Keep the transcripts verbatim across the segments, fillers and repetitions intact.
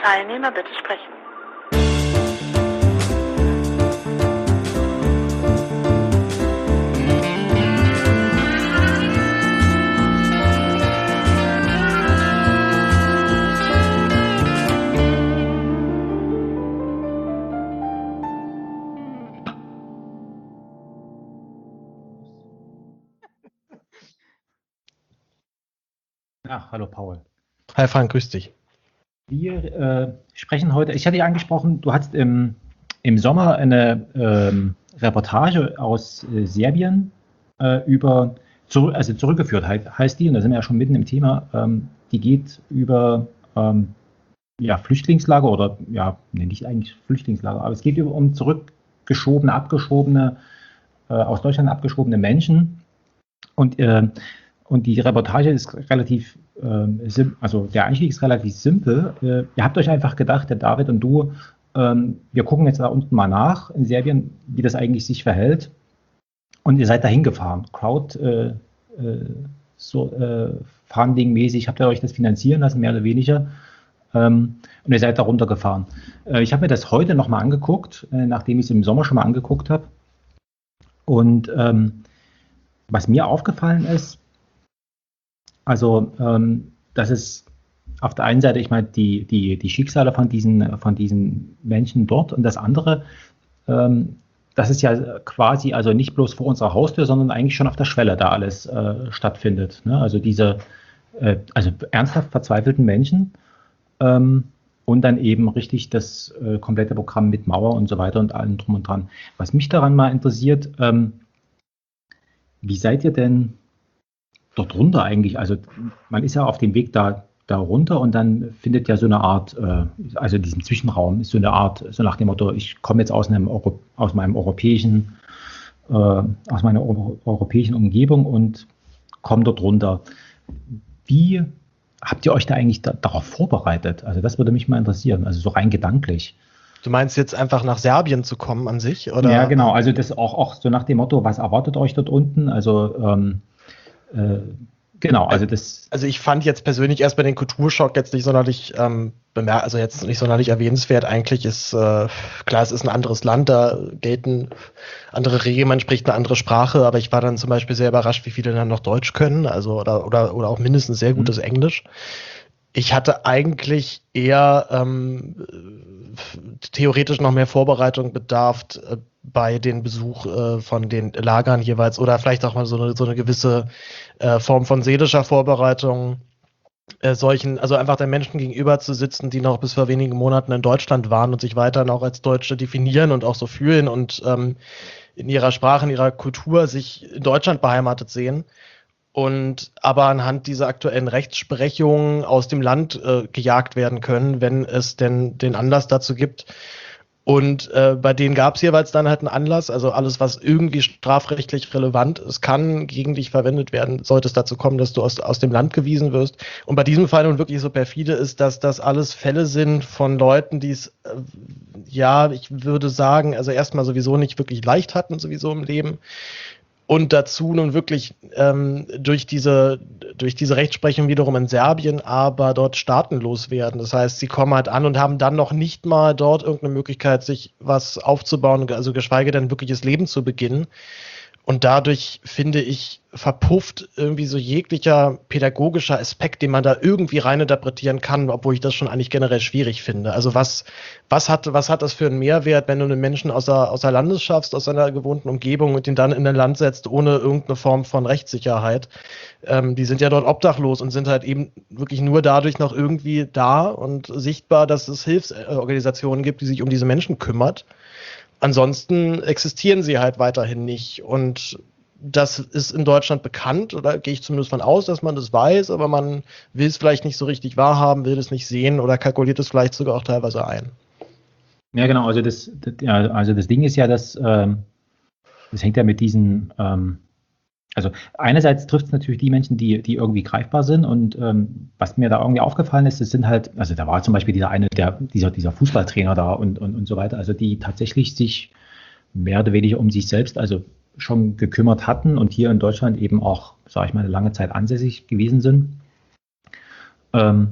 Teilnehmer bitte sprechen. Ach, hallo Paul. Hi Frank, grüß dich. Wir äh, sprechen heute, ich hatte dich angesprochen, du hast im, im Sommer eine ähm, Reportage aus äh, Serbien äh, über, zu, also zurückgeführt heißt die, und da sind wir ja schon mitten im Thema, ähm, die geht über ähm, ja, Flüchtlingslager oder, ja, nee, nicht eigentlich Flüchtlingslager, aber es geht über, um zurückgeschobene, abgeschobene, äh, aus Deutschland abgeschobene Menschen und äh, Und die Reportage ist relativ, ähm, sim- also der Einstieg ist relativ simpel. Äh, ihr habt euch einfach gedacht, der David und du, ähm, wir gucken jetzt da unten mal nach in Serbien, wie das eigentlich sich verhält. Und ihr seid dahin gefahren. Crowd, äh, äh, so, äh, Funding-mäßig habt ihr euch das finanzieren lassen, mehr oder weniger. Ähm, und ihr seid da runtergefahren. Äh, ich habe mir das heute nochmal angeguckt, äh, nachdem ich es im Sommer schon mal angeguckt habe. Und ähm, was mir aufgefallen ist, Also, ähm, das ist auf der einen Seite, ich meine, die, die, die Schicksale von diesen, von diesen Menschen dort und das andere, ähm, das ist ja quasi also nicht bloß vor unserer Haustür, sondern eigentlich schon auf der Schwelle da alles äh, stattfindet. Ne? Also diese äh, also ernsthaft verzweifelten Menschen ähm, und dann eben richtig das äh, komplette Programm mit Mauer und so weiter und allem drum und dran. Was mich daran mal interessiert, ähm, wie seid ihr denn dort runter eigentlich? Also man ist ja auf dem Weg da, da runter und dann findet ja so eine Art, äh, also diesen Zwischenraum ist so eine Art, so nach dem Motto, ich komme jetzt aus einem Euro, aus meinem europäischen, äh, aus meiner Euro, europäischen Umgebung und komme dort runter. Wie habt ihr euch da eigentlich da, darauf vorbereitet? Also das würde mich mal interessieren, also so rein gedanklich. Du meinst jetzt einfach nach Serbien zu kommen an sich, oder? Ja, genau, also das auch, auch so nach dem Motto, was erwartet euch dort unten? Also ähm, Äh, genau, also das. Also ich fand jetzt persönlich erstmal den Kulturschock jetzt nicht sonderlich ähm, bemerkt, also jetzt nicht sonderlich erwähnenswert. Eigentlich ist äh, klar, es ist ein anderes Land, da gelten andere Regeln, man spricht eine andere Sprache, aber ich war dann zum Beispiel sehr überrascht, wie viele dann noch Deutsch können, also oder oder oder auch mindestens sehr gutes mhm. Englisch. Ich hatte eigentlich eher ähm, theoretisch noch mehr Vorbereitung bedarf äh, bei den Besuch äh, von den Lagern jeweils oder vielleicht auch mal so eine, so eine gewisse äh, Form von seelischer Vorbereitung, äh, solchen, also einfach den Menschen gegenüber zu sitzen, die noch bis vor wenigen Monaten in Deutschland waren und sich weiterhin auch als Deutsche definieren und auch so fühlen und ähm, in ihrer Sprache, in ihrer Kultur sich in Deutschland beheimatet sehen. Und aber anhand dieser aktuellen Rechtsprechung aus dem Land äh, gejagt werden können, wenn es denn den Anlass dazu gibt. Und äh, bei denen gab es jeweils dann halt einen Anlass, also alles, was irgendwie strafrechtlich relevant ist, kann gegen dich verwendet werden, sollte es dazu kommen, dass du aus, aus dem Land gewiesen wirst. Und bei diesem Fall nun wirklich so perfide ist, dass das alles Fälle sind von Leuten, die es, äh, ja, ich würde sagen, also erstmal sowieso nicht wirklich leicht hatten, sowieso im Leben. Und dazu nun wirklich ähm, durch diese durch diese Rechtsprechung wiederum in Serbien aber dort staatenlos werden. Das heißt, sie kommen halt an und haben dann noch nicht mal dort irgendeine Möglichkeit, sich was aufzubauen, also geschweige denn wirkliches Leben zu beginnen. Und dadurch, finde ich, verpufft irgendwie so jeglicher pädagogischer Aspekt, den man da irgendwie reininterpretieren kann, obwohl ich das schon eigentlich generell schwierig finde. Also was, was hat, was hat das für einen Mehrwert, wenn du einen Menschen aus der, aus der Landes schaffst, aus seiner gewohnten Umgebung und ihn dann in ein Land setzt, ohne irgendeine Form von Rechtssicherheit? Ähm, die sind ja dort obdachlos und sind halt eben wirklich nur dadurch noch irgendwie da und sichtbar, dass es Hilfsorganisationen gibt, die sich um diese Menschen kümmert. Ansonsten existieren sie halt weiterhin nicht und das ist in Deutschland bekannt, oder gehe ich zumindest von aus, dass man das weiß, aber man will es vielleicht nicht so richtig wahrhaben, will es nicht sehen oder kalkuliert es vielleicht sogar auch teilweise ein. Ja, genau, also das, das, ja, also das Ding ist ja, dass ähm, das hängt ja mit diesen, ähm, also einerseits trifft es natürlich die Menschen, die, die irgendwie greifbar sind und ähm, was mir da irgendwie aufgefallen ist, das sind halt, also da war zum Beispiel dieser eine, der, dieser, dieser Fußballtrainer da und, und, und so weiter, also die tatsächlich sich mehr oder weniger um sich selbst, also schon gekümmert hatten und hier in Deutschland eben auch, sage ich mal, eine lange Zeit ansässig gewesen sind. Ähm,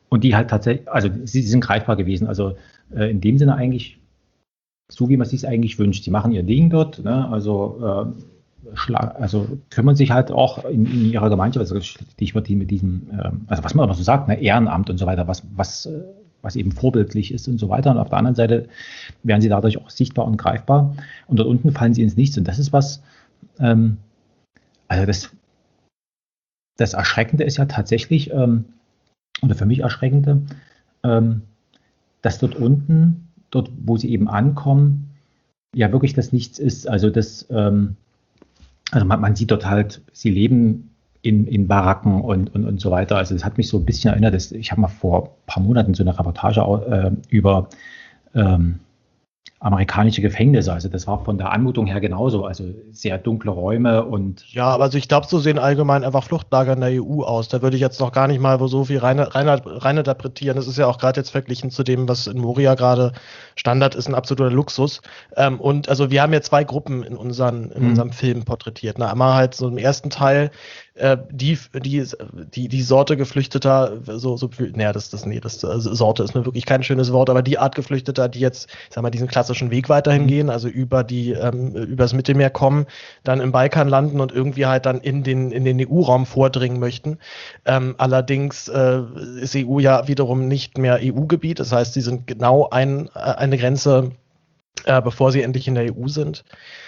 und die halt tatsächlich, also sie, sie sind greifbar gewesen. Also äh, in dem Sinne eigentlich so, wie man es sich eigentlich wünscht. Sie machen ihr Ding dort, ne? Also, äh, schla- also kümmern sich halt auch in, in ihrer Gemeinschaft, also Stichwort die mit diesem, äh, also was man immer so sagt, ne? Ehrenamt und so weiter, was, was, äh, was eben vorbildlich ist und so weiter. Und auf der anderen Seite werden sie dadurch auch sichtbar und greifbar. Und dort unten fallen sie ins Nichts. Und das ist was, ähm, also das, das Erschreckende ist ja tatsächlich, ähm, oder für mich Erschreckende, ähm, dass dort unten, dort wo sie eben ankommen, ja wirklich das Nichts ist. Also das, ähm, also man, man sieht dort halt, sie leben in, in Baracken und, und, und so weiter. Also das hat mich so ein bisschen erinnert, dass, ich habe mal vor ein paar Monaten so eine Reportage äh, über ähm, amerikanische Gefängnisse. Also das war von der Anmutung her genauso. Also sehr dunkle Räume und Ja, aber also ich glaube, so sehen allgemein einfach Fluchtlager in der E U aus. Da würde ich jetzt noch gar nicht mal so viel rein, rein, rein interpretieren. Das ist ja auch gerade jetzt verglichen zu dem, was in Moria gerade Standard ist, ein absoluter Luxus. Ähm, und also wir haben ja zwei Gruppen in, unseren, in Mhm. unserem Film porträtiert. Ne? Einmal halt so im ersten Teil äh, die, die, die, die Sorte Geflüchteter, so, so, naja, das, das, nee, das also Sorte ist mir wirklich kein schönes Wort, aber die Art Geflüchteter, die jetzt, ich sag mal, diesen klassischen Weg weiterhin Mhm. gehen, also über die, ähm, übers Mittelmeer kommen, dann im Balkan landen und irgendwie halt dann in den, in den E U-Raum vordringen möchten. Ähm, allerdings äh, ist E U ja wiederum nicht mehr E U-Gebiet, das heißt, sie sind genau ein, äh, eine Grenze, äh, bevor sie endlich in der E U sind.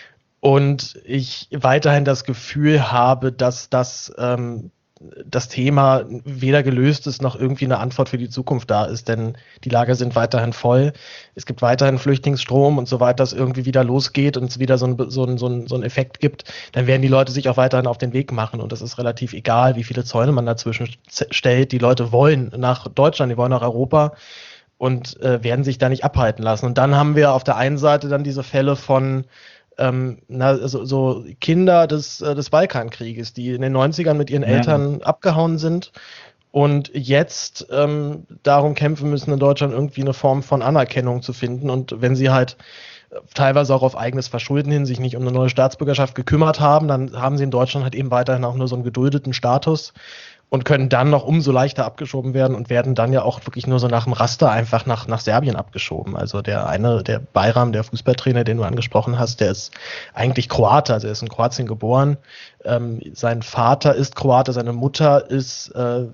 Und ich weiterhin das Gefühl habe, dass das, ähm, das Thema weder gelöst ist, noch irgendwie eine Antwort für die Zukunft da ist, denn die Lager sind weiterhin voll. Es gibt weiterhin Flüchtlingsstrom und sobald das irgendwie wieder losgeht und es wieder so einen so ein, so ein, so ein Effekt gibt, dann werden die Leute sich auch weiterhin auf den Weg machen und das ist relativ egal, wie viele Zäune man dazwischen stellt. Die Leute wollen nach Deutschland, die wollen nach Europa und äh, werden sich da nicht abhalten lassen. Und dann haben wir auf der einen Seite dann diese Fälle von Ähm, na, so, so Kinder des, äh, des Balkankrieges, die in den neunzigern mit ihren Ja. Eltern abgehauen sind und jetzt ähm, darum kämpfen müssen, in Deutschland irgendwie eine Form von Anerkennung zu finden. Und wenn sie halt äh, teilweise auch auf eigenes Verschulden hin sich nicht um eine neue Staatsbürgerschaft gekümmert haben, dann haben sie in Deutschland halt eben weiterhin auch nur so einen geduldeten Status und können dann noch umso leichter abgeschoben werden und werden dann ja auch wirklich nur so nach dem Raster einfach nach, nach Serbien abgeschoben. Also der eine, der Bayram, der Fußballtrainer, den du angesprochen hast, der ist eigentlich Kroate, also er ist in Kroatien geboren. Ähm, sein Vater ist Kroate, seine Mutter ist, äh,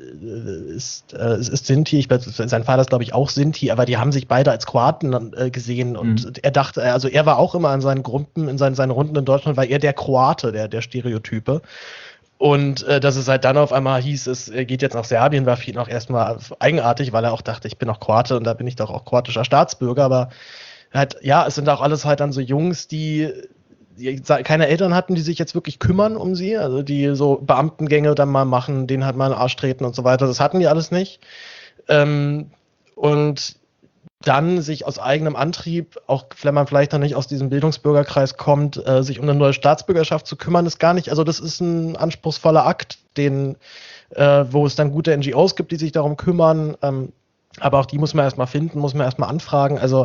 ist, äh, ist Sinti, ich, sein Vater ist glaube ich auch Sinti, aber die haben sich beide als Kroaten äh, gesehen und mhm. er dachte, also er war auch immer an seinen Gruppen, in seinen, seinen Runden in Deutschland, war er der Kroate, der, der Stereotype. Und äh, dass es halt dann auf einmal hieß, es geht jetzt nach Serbien, war für ihn auch erstmal eigenartig, weil er auch dachte, ich bin auch Kroate und da bin ich doch auch kroatischer Staatsbürger. Aber halt, ja, es sind auch alles halt dann so Jungs, die, die keine Eltern hatten, die sich jetzt wirklich kümmern um sie, also die so Beamtengänge dann mal machen, denen halt mal in den Arsch treten und so weiter. Das hatten die alles nicht. Ähm, und dann sich aus eigenem Antrieb, auch wenn man vielleicht noch nicht aus diesem Bildungsbürgerkreis kommt, äh, sich um eine neue Staatsbürgerschaft zu kümmern, ist gar nicht, also das ist ein anspruchsvoller Akt, den, äh, wo es dann gute N G Os gibt, die sich darum kümmern, ähm, aber auch die muss man erstmal finden, muss man erstmal anfragen, also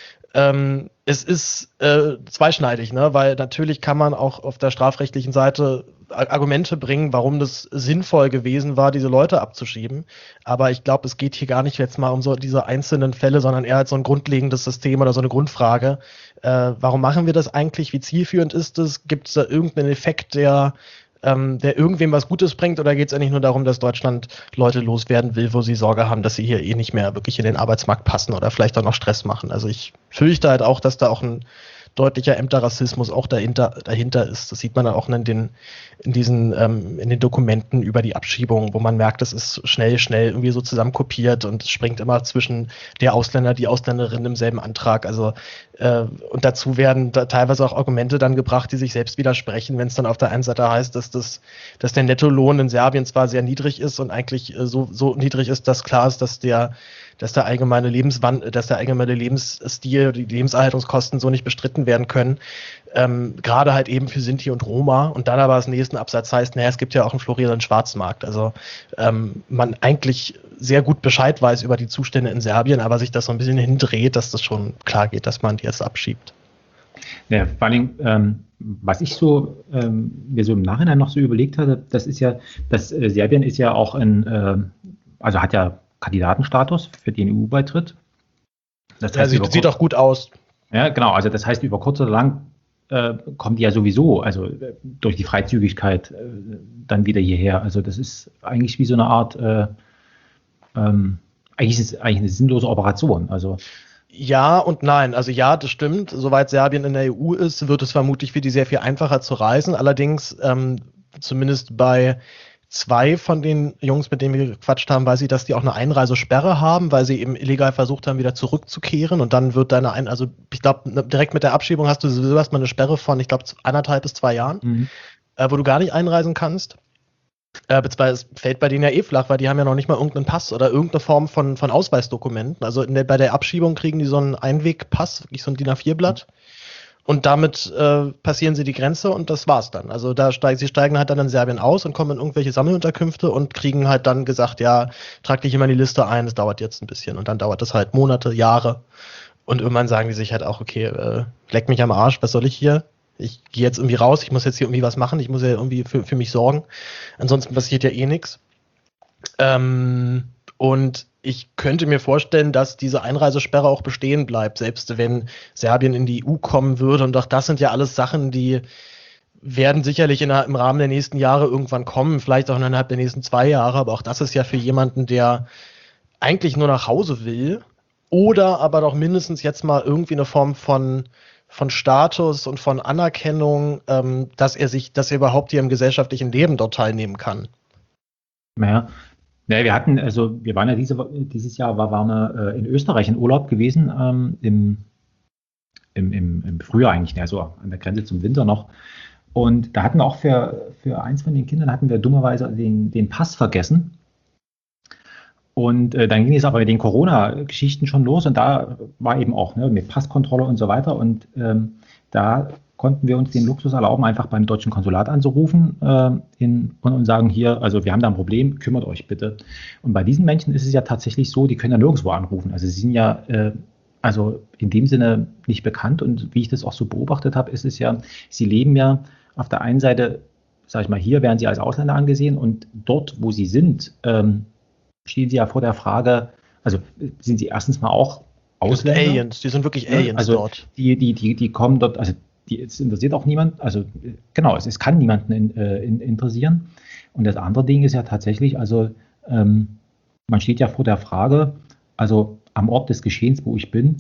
ähm, es ist äh, zweischneidig, ne? Weil natürlich kann man auch auf der strafrechtlichen Seite Argumente bringen, warum das sinnvoll gewesen war, diese Leute abzuschieben. Aber ich glaube, es geht hier gar nicht jetzt mal um so diese einzelnen Fälle, sondern eher als so ein grundlegendes System oder so eine Grundfrage. Äh, warum machen wir das eigentlich? Wie zielführend ist es? Gibt es da irgendeinen Effekt, der ähm, der irgendwem was Gutes bringt, oder geht es eigentlich nur darum, dass Deutschland Leute loswerden will, wo sie Sorge haben, dass sie hier eh nicht mehr wirklich in den Arbeitsmarkt passen oder vielleicht auch noch Stress machen? Also ich fürchte halt auch, dass da auch ein deutlicher Ämterrassismus auch dahinter, dahinter ist. Das sieht man dann auch in den, in diesen, ähm, in den Dokumenten über die Abschiebung, wo man merkt, das ist schnell, schnell irgendwie so zusammenkopiert und es springt immer zwischen der Ausländer, die Ausländerin im selben Antrag. Also äh, und dazu werden da teilweise auch Argumente dann gebracht, die sich selbst widersprechen, wenn es dann auf der einen Seite heißt, dass das, dass der Nettolohn in Serbien zwar sehr niedrig ist und eigentlich äh, so, so niedrig ist, dass klar ist, dass der dass der allgemeine Lebenswandel, dass der allgemeine Lebensstil, die Lebenserhaltungskosten so nicht bestritten werden können. Ähm, gerade halt eben für Sinti und Roma. Und dann aber das nächsten Absatz heißt, naja, es gibt ja auch einen florierenden Schwarzmarkt. Also ähm, man eigentlich sehr gut Bescheid weiß über die Zustände in Serbien, aber sich das so ein bisschen hindreht, dass das schon klar geht, dass man die jetzt abschiebt. Ja, vor allem, ähm, was ich so ähm, mir so im Nachhinein noch so überlegt hatte, das ist ja, dass äh, Serbien ist ja auch ein, äh, also hat ja Kandidatenstatus für den E U-Beitritt. Das heißt, ja, sieht, sieht auch gut aus. Ja, genau. Also das heißt, über kurz oder lang äh, kommen die ja sowieso, also äh, durch die Freizügigkeit äh, dann wieder hierher. Also das ist eigentlich wie so eine Art, äh, ähm, eigentlich ist es eigentlich eine sinnlose Operation. Also ja und nein. Also ja, das stimmt. Soweit Serbien in der E U ist, wird es vermutlich für die sehr viel einfacher zu reisen. Allerdings, ähm, zumindest bei zwei von den Jungs, mit denen wir gequatscht haben, weiß ich, dass die auch eine Einreisesperre haben, weil sie eben illegal versucht haben, wieder zurückzukehren. Und dann wird deine ein, also ich glaube, direkt mit der Abschiebung hast du sowieso erstmal eine Sperre von, ich glaube, anderthalb bis zwei Jahren, mhm. äh, wo du gar nicht einreisen kannst. Äh, beziehungsweise es fällt bei denen ja eh flach, weil die haben ja noch nicht mal irgendeinen Pass oder irgendeine Form von, von Ausweisdokumenten. Also in der, bei der Abschiebung kriegen die so einen Einwegpass, wirklich so ein D I N A vier Blatt. Und damit äh, passieren sie die Grenze und das war's dann. Also da steigen sie steigen halt dann in Serbien aus und kommen in irgendwelche Sammelunterkünfte und kriegen halt dann gesagt, ja, trag dich immer in die Liste ein, es dauert jetzt ein bisschen. Und dann dauert das halt Monate, Jahre. Und irgendwann sagen die sich halt auch, okay, äh, leck mich am Arsch, was soll ich hier? Ich gehe jetzt irgendwie raus, ich muss jetzt hier irgendwie was machen, ich muss ja irgendwie für, für mich sorgen. Ansonsten passiert ja eh nichts. Ähm, und ich könnte mir vorstellen, dass diese Einreisesperre auch bestehen bleibt, selbst wenn Serbien in die E U kommen würde. Und auch das sind ja alles Sachen, die werden sicherlich in, im Rahmen der nächsten Jahre irgendwann kommen, vielleicht auch innerhalb der nächsten zwei Jahre. Aber auch das ist ja für jemanden, der eigentlich nur nach Hause will oder aber doch mindestens jetzt mal irgendwie eine Form von, von Status und von Anerkennung, ähm, dass er sich, dass er überhaupt hier im gesellschaftlichen Leben dort teilnehmen kann. Ja. Ja, wir hatten, also wir waren ja diese, dieses Jahr war, waren wir äh, in Österreich in Urlaub gewesen, ähm, im, im, im, im Frühjahr eigentlich, also an der Grenze zum Winter noch. Und da hatten wir auch für, für eins von den Kindern hatten wir dummerweise den, den Pass vergessen. Und äh, dann ging es aber mit den Corona-Geschichten schon los und da war eben auch ne, mit Passkontrolle und so weiter. Und ähm, da konnten wir uns den Luxus erlauben, einfach beim deutschen Konsulat anzurufen äh, in, und, und sagen, hier, also wir haben da ein Problem, kümmert euch bitte. Und bei diesen Menschen ist es ja tatsächlich so, die können ja nirgendwo anrufen. Also sie sind ja äh, also in dem Sinne nicht bekannt und wie ich das auch so beobachtet habe, ist es ja, sie leben ja auf der einen Seite, sage ich mal, hier werden sie als Ausländer angesehen und dort, wo sie sind, ähm, stehen sie ja vor der Frage, also sind sie erstens mal auch Ausländer. Die Aliens, die sind wirklich Aliens also dort. Die, die, die, die kommen dort, also die, es interessiert auch niemand, also genau, es, es kann niemanden in, äh, in, interessieren. Und das andere Ding ist ja tatsächlich, also ähm, man steht ja vor der Frage, also am Ort des Geschehens, wo ich bin,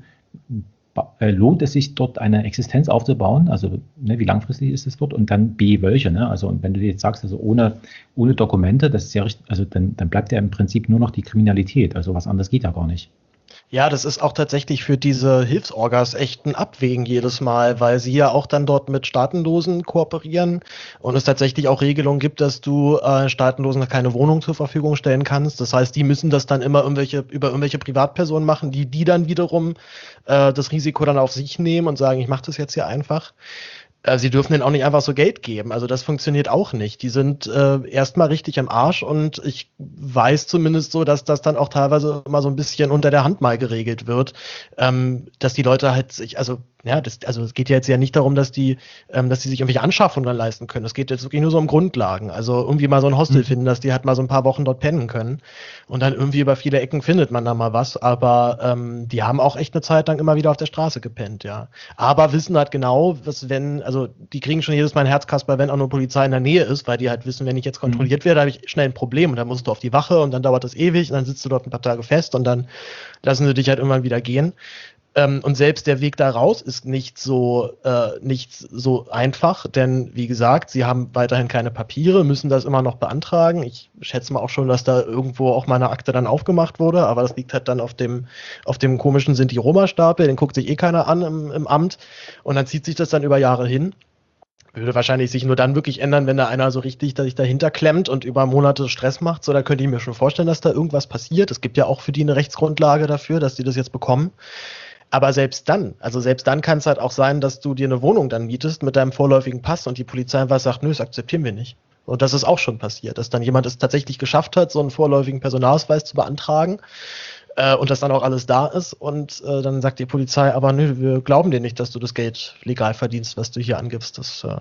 äh, lohnt es sich dort eine Existenz aufzubauen, also ne, wie langfristig ist es dort und dann B, welche, ne? Also und wenn du jetzt sagst, also ohne, ohne Dokumente, das ist ja richtig, also dann, dann bleibt ja im Prinzip nur noch die Kriminalität, also was anderes geht ja gar nicht. Ja, das ist auch tatsächlich für diese Hilfsorgas echt ein Abwägen jedes Mal, weil sie ja auch dann dort mit Staatenlosen kooperieren und es tatsächlich auch Regelungen gibt, dass du äh, Staatenlosen keine Wohnung zur Verfügung stellen kannst. Das heißt, die müssen das dann immer irgendwelche, über irgendwelche Privatpersonen machen, die die dann wiederum äh, das Risiko dann auf sich nehmen und sagen, ich mache das jetzt hier einfach. Sie dürfen denen auch nicht einfach so Geld geben. Also das funktioniert auch nicht. Die sind äh, erstmal richtig am Arsch und ich weiß zumindest so, dass das dann auch teilweise immer so ein bisschen unter der Hand mal geregelt wird, ähm, dass die Leute halt sich, also ja, das, also es geht ja jetzt ja nicht darum, dass die, ähm, dass die sich irgendwelche Anschaffungen dann leisten können. Es geht jetzt wirklich nur so um Grundlagen. Also irgendwie mal so ein Hostel mhm. finden, dass die halt mal so ein paar Wochen dort pennen können. Und dann irgendwie über viele Ecken findet man da mal was. Aber ähm, die haben auch echt eine Zeit lang immer wieder auf der Straße gepennt, ja. Aber wissen halt genau, was wenn, also die kriegen schon jedes Mal ein Herzkasper, wenn auch nur Polizei in der Nähe ist, weil die halt wissen, wenn ich jetzt kontrolliert mhm. werde, habe ich schnell ein Problem und dann musst du auf die Wache und dann dauert das ewig und dann sitzt du dort ein paar Tage fest und dann lassen sie dich halt irgendwann wieder gehen. Ähm, und selbst der Weg da raus ist nicht so, äh, nicht so einfach, denn wie gesagt, sie haben weiterhin keine Papiere, müssen das immer noch beantragen. Ich schätze mal auch schon, dass da irgendwo auch mal eine Akte dann aufgemacht wurde, aber das liegt halt dann auf dem, auf dem komischen Sinti-Roma-Stapel, den guckt sich eh keiner an im, im Amt und dann zieht sich das dann über Jahre hin. Würde wahrscheinlich sich nur dann wirklich ändern, wenn da einer so richtig sich dahinter klemmt und über Monate Stress macht. So, da könnte ich mir schon vorstellen, dass da irgendwas passiert. Es gibt ja auch für die eine Rechtsgrundlage dafür, dass die das jetzt bekommen. Aber selbst dann, also selbst dann kann es halt auch sein, dass du dir eine Wohnung dann mietest mit deinem vorläufigen Pass und die Polizei einfach sagt, nö, das akzeptieren wir nicht. Und das ist auch schon passiert, dass dann jemand es tatsächlich geschafft hat, so einen vorläufigen Personalausweis zu beantragen äh, und das dann auch alles da ist und äh, dann sagt die Polizei, aber nö, wir glauben dir nicht, dass du das Geld legal verdienst, was du hier angibst. Das äh,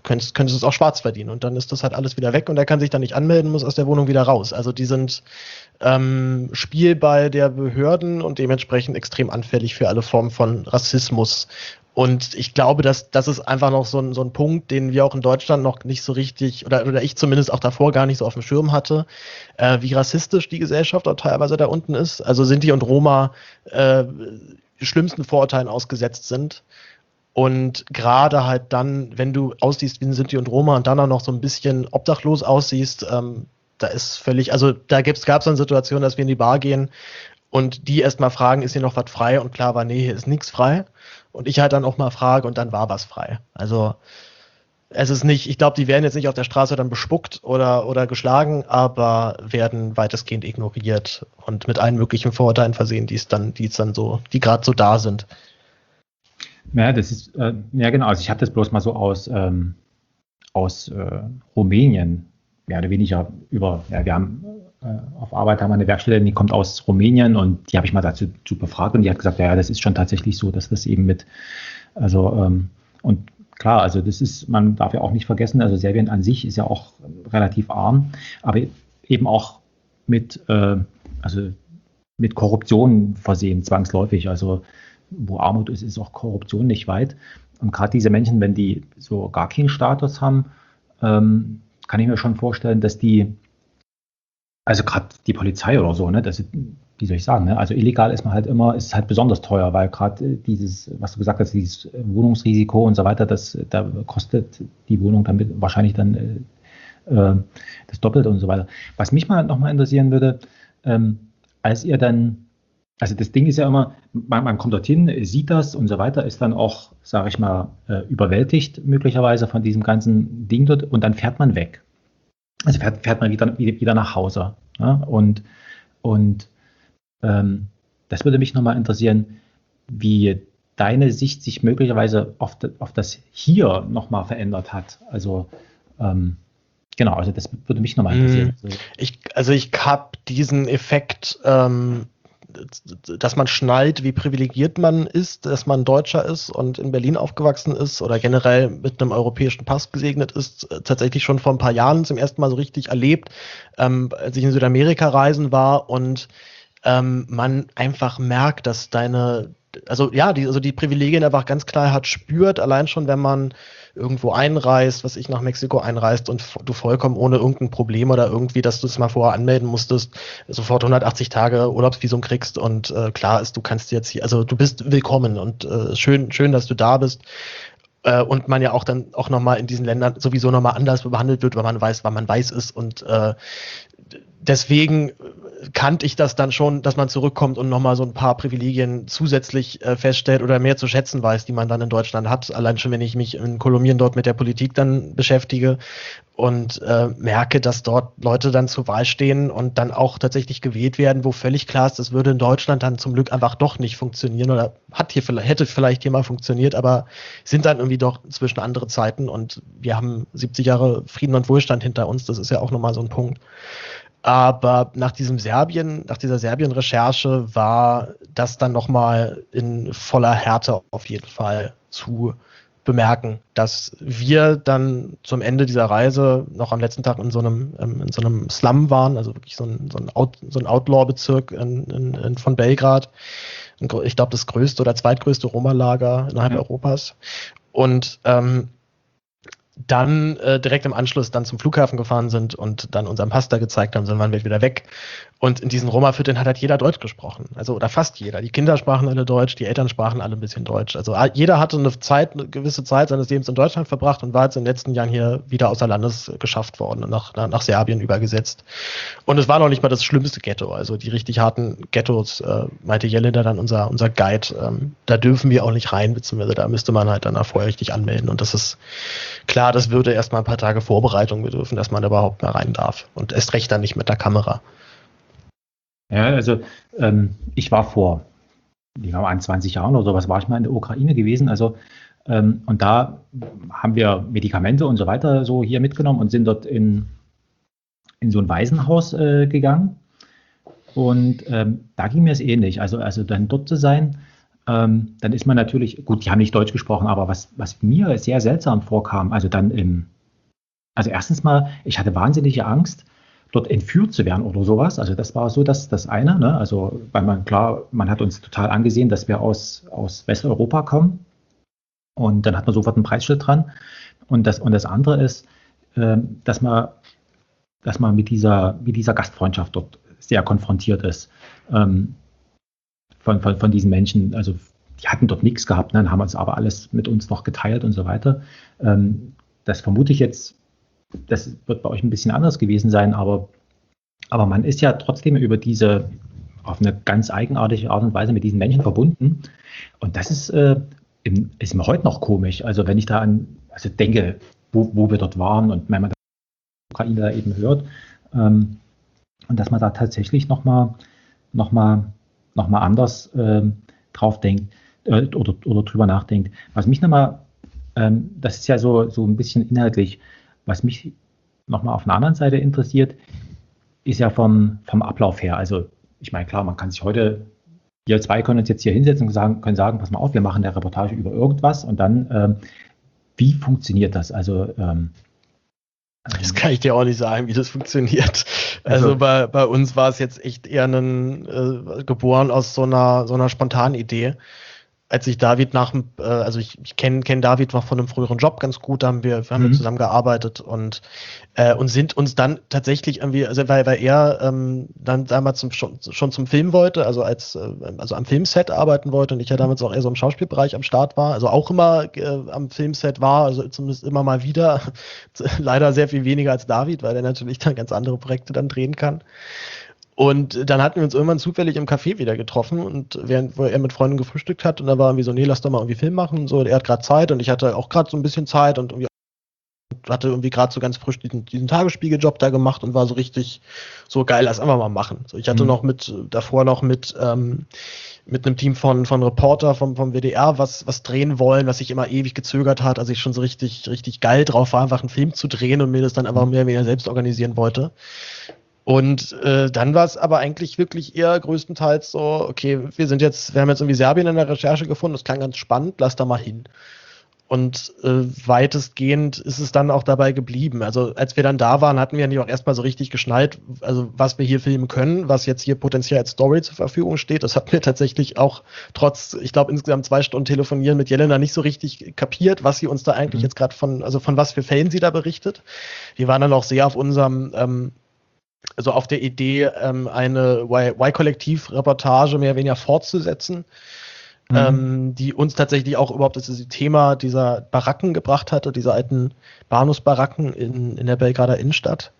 könntest, könntest es auch schwarz verdienen und dann ist das halt alles wieder weg und er kann sich dann nicht anmelden, muss aus der Wohnung wieder raus. Also die sind ähm, Spielball der Behörden und dementsprechend extrem anfällig für alle Formen von Rassismus. Und ich glaube, dass das ist einfach noch so ein, so ein Punkt, den wir auch in Deutschland noch nicht so richtig, oder, oder ich zumindest auch davor gar nicht so auf dem Schirm hatte, äh, wie rassistisch die Gesellschaft auch teilweise da unten ist. Also Sinti und Roma äh, schlimmsten Vorurteilen ausgesetzt sind. Und gerade halt dann, wenn du aussiehst wie ein Sinti und Roma und dann auch noch so ein bisschen obdachlos aussiehst, ähm, da ist völlig, also da gab es dann Situationen, dass wir in die Bar gehen und die erst mal fragen, ist hier noch was frei? Und klar war, nee, hier ist nichts frei. Und ich halt dann auch mal frage und dann war was frei. Also es ist nicht, ich glaube, die werden jetzt nicht auf der Straße dann bespuckt oder, oder geschlagen, aber werden weitestgehend ignoriert und mit allen möglichen Vorurteilen versehen, die es dann, die es dann so, die gerade so da sind. Ja, das ist, äh, ja genau, also ich habe das bloß mal so aus, ähm, aus äh, Rumänien, mehr oder weniger über, ja, wir haben äh, auf Arbeit haben wir eine Werkstättin, die kommt aus Rumänien und die habe ich mal dazu zu befragt und die hat gesagt, ja, das ist schon tatsächlich so, dass das eben mit, also ähm, und klar, also das ist, man darf ja auch nicht vergessen, also Serbien an sich ist ja auch relativ arm, aber eben auch mit, äh, also mit Korruption versehen, zwangsläufig, also wo Armut ist, ist auch Korruption nicht weit. Und gerade diese Menschen, wenn die so gar keinen Status haben, ähm, kann ich mir schon vorstellen, dass die, also gerade die Polizei oder so, ne, das, wie soll ich sagen, ne, also illegal ist man halt immer, ist halt besonders teuer, weil gerade dieses, was du gesagt hast, dieses Wohnungsrisiko und so weiter, das, da kostet die Wohnung damit wahrscheinlich dann äh, das Doppelte und so weiter. Was mich mal nochmal interessieren würde, ähm, als ihr dann, also das Ding ist ja immer, man, man kommt dorthin, sieht das und so weiter, ist dann auch, sage ich mal, äh, überwältigt möglicherweise von diesem ganzen Ding dort und dann fährt man weg. Also fährt, fährt man wieder, wieder, wieder nach Hause. Ja? Und, und ähm, das würde mich nochmal interessieren, wie deine Sicht sich möglicherweise auf, de, auf das Hier nochmal verändert hat. Also ähm, genau, also das würde mich nochmal interessieren. Mm, ich, also ich habe diesen Effekt, ähm, dass man schnallt, wie privilegiert man ist, dass man Deutscher ist und in Berlin aufgewachsen ist oder generell mit einem europäischen Pass gesegnet ist, tatsächlich schon vor ein paar Jahren zum ersten Mal so richtig erlebt, ähm, als ich in Südamerika reisen war und ähm, man einfach merkt, dass deine, also ja, die, also die Privilegien einfach ganz klar hat spürt, allein schon, wenn man irgendwo einreist, was ich nach Mexiko einreist und du vollkommen ohne irgendein Problem oder irgendwie, dass du es mal vorher anmelden musstest, sofort hundertachtzig Tage Urlaubsvisum kriegst und äh, klar ist, du kannst jetzt hier, also du bist willkommen und äh, schön, schön, dass du da bist. Äh, und man ja auch dann auch nochmal in diesen Ländern sowieso nochmal anders behandelt wird, weil man weiß, wann man weiß ist und äh, deswegen kannte ich das dann schon, dass man zurückkommt und nochmal so ein paar Privilegien zusätzlich äh, feststellt oder mehr zu schätzen weiß, die man dann in Deutschland hat. Allein schon, wenn ich mich in Kolumbien dort mit der Politik dann beschäftige und äh, merke, dass dort Leute dann zur Wahl stehen und dann auch tatsächlich gewählt werden, wo völlig klar ist, das würde in Deutschland dann zum Glück einfach doch nicht funktionieren oder hat hier hätte vielleicht hier mal funktioniert, aber sind dann irgendwie doch inzwischen andere Zeiten und wir haben siebzig Jahre Frieden und Wohlstand hinter uns. Das ist ja auch nochmal so ein Punkt. Aber nach diesem Serbien, nach dieser Serbien-Recherche war das dann nochmal in voller Härte auf jeden Fall zu bemerken, dass wir dann zum Ende dieser Reise noch am letzten Tag in so einem, in so einem Slum waren, also wirklich so ein, so ein, Out, so ein Outlaw-Bezirk in, in, in, von Belgrad. Ich glaube, das größte oder zweitgrößte Roma-Lager innerhalb mhm. Europas. Und ähm, dann äh, direkt im Anschluss dann zum Flughafen gefahren sind und dann unseren Pass da gezeigt haben, dann waren wir wieder weg. Und in diesen Roma-Vierteln hat halt jeder Deutsch gesprochen. Also, oder fast jeder. Die Kinder sprachen alle Deutsch, die Eltern sprachen alle ein bisschen Deutsch. Also, jeder hatte eine Zeit, eine gewisse Zeit seines Lebens in Deutschland verbracht und war jetzt in den letzten Jahren hier wieder außer Landes geschafft worden und nach, nach, nach Serbien übergesetzt. Und es war noch nicht mal das schlimmste Ghetto. Also, die richtig harten Ghettos, äh, meinte Jelena dann, unser, unser Guide, ähm, da dürfen wir auch nicht rein, beziehungsweise da müsste man halt dann auch vorher richtig anmelden. Und das ist klar, das würde erstmal ein paar Tage Vorbereitung bedürfen, dass man da überhaupt mal rein darf. Und erst recht dann nicht mit der Kamera. Ja, also ähm, ich war vor, ich glaube, einundzwanzig Jahren oder sowas, war ich mal in der Ukraine gewesen. Also ähm, und da haben wir Medikamente und so weiter so hier mitgenommen und sind dort in, in so ein Waisenhaus äh, gegangen. Und ähm, da ging mir es ähnlich. Also, also dann dort zu sein, ähm, dann ist man natürlich, gut, die haben nicht Deutsch gesprochen, aber was, was mir sehr seltsam vorkam, also dann im, also erstens mal, ich hatte wahnsinnige Angst, dort entführt zu werden oder sowas. Also das war so das, das eine, ne? Also, weil man, klar, man hat uns total angesehen, dass wir aus, aus Westeuropa kommen. Und dann hat man sofort ein Preisschild dran. Und das, und das andere ist, ähm, dass man, dass man mit dieser, mit dieser Gastfreundschaft dort sehr konfrontiert ist. Ähm, von, von, von diesen Menschen. Also die hatten dort nichts gehabt, ne? Dann haben uns aber alles mit uns noch geteilt und so weiter. Ähm, das vermute ich jetzt, das wird bei euch ein bisschen anders gewesen sein, aber, aber man ist ja trotzdem über diese, auf eine ganz eigenartige Art und Weise mit diesen Menschen verbunden. Und das ist, äh, im, ist mir heute noch komisch. Also wenn ich da an, also denke, wo, wo wir dort waren und wenn man die Ukraine da eben hört, ähm, und dass man da tatsächlich nochmal noch mal, noch mal anders ähm, drauf denkt äh, oder, oder drüber nachdenkt. Was mich nochmal, ähm, das ist ja so, so ein bisschen inhaltlich, was mich nochmal auf einer anderen Seite interessiert, ist ja vom, vom Ablauf her. Also ich meine, klar, man kann sich heute, wir zwei können uns jetzt hier hinsetzen und sagen, können sagen, pass mal auf, wir machen eine Reportage über irgendwas und dann, ähm, wie funktioniert das? Also ähm, das kann ich dir auch nicht sagen, wie das funktioniert. Also, also bei, bei uns war es jetzt echt eher ein, äh, geboren aus so einer, so einer spontanen Idee. Als ich David nach dem, äh, also ich, ich kenne kenn David noch von einem früheren Job ganz gut, da haben wir, wir haben mhm. zusammen gearbeitet und, äh, und sind uns dann tatsächlich irgendwie, also weil, weil er ähm, dann damals zum, schon, schon zum Film wollte, also als äh, also am Filmset arbeiten wollte und ich ja damals auch eher so im Schauspielbereich am Start war, also auch immer äh, am Filmset war, also zumindest immer mal wieder, leider sehr viel weniger als David, weil er natürlich dann ganz andere Projekte dann drehen kann. Und dann hatten wir uns irgendwann zufällig im Café wieder getroffen und während wo er mit Freunden gefrühstückt hat und da war irgendwie so, nee, lass doch mal irgendwie Film machen und so. Und er hat gerade Zeit und ich hatte auch gerade so ein bisschen Zeit und irgendwie hatte irgendwie gerade so ganz frisch diesen, diesen Tagesspiegeljob da gemacht und war so richtig so geil, lass einfach mal machen. So, ich hatte mhm. noch mit, davor noch mit, ähm, mit einem Team von, von Reporter vom, vom W D R was, was drehen wollen, was sich immer ewig gezögert hat, also ich schon so richtig, richtig geil drauf war, einfach einen Film zu drehen und mir das dann einfach mehr oder weniger selbst organisieren wollte. Und äh, dann war es aber eigentlich wirklich eher größtenteils so, okay, wir sind jetzt, wir haben jetzt irgendwie Serbien in der Recherche gefunden, das klang ganz spannend, lass da mal hin. Und äh, weitestgehend ist es dann auch dabei geblieben. Also als wir dann da waren, hatten wir nicht auch erstmal so richtig geschnallt, also was wir hier filmen können, was jetzt hier potenziell als Story zur Verfügung steht. Das hatten wir tatsächlich auch trotz, ich glaube, insgesamt zwei Stunden Telefonieren mit Jelena nicht so richtig kapiert, was sie uns da eigentlich mhm. jetzt gerade von, also von was für Fällen sie da berichtet. Wir waren dann auch sehr auf unserem ähm, also auf der Idee, ähm, eine Y-Kollektiv-Reportage mehr oder weniger fortzusetzen, mhm. ähm, die uns tatsächlich auch überhaupt das Thema dieser Baracken gebracht hatte, dieser alten Bahnhofsbaracken in, in der Belgrader Innenstadt.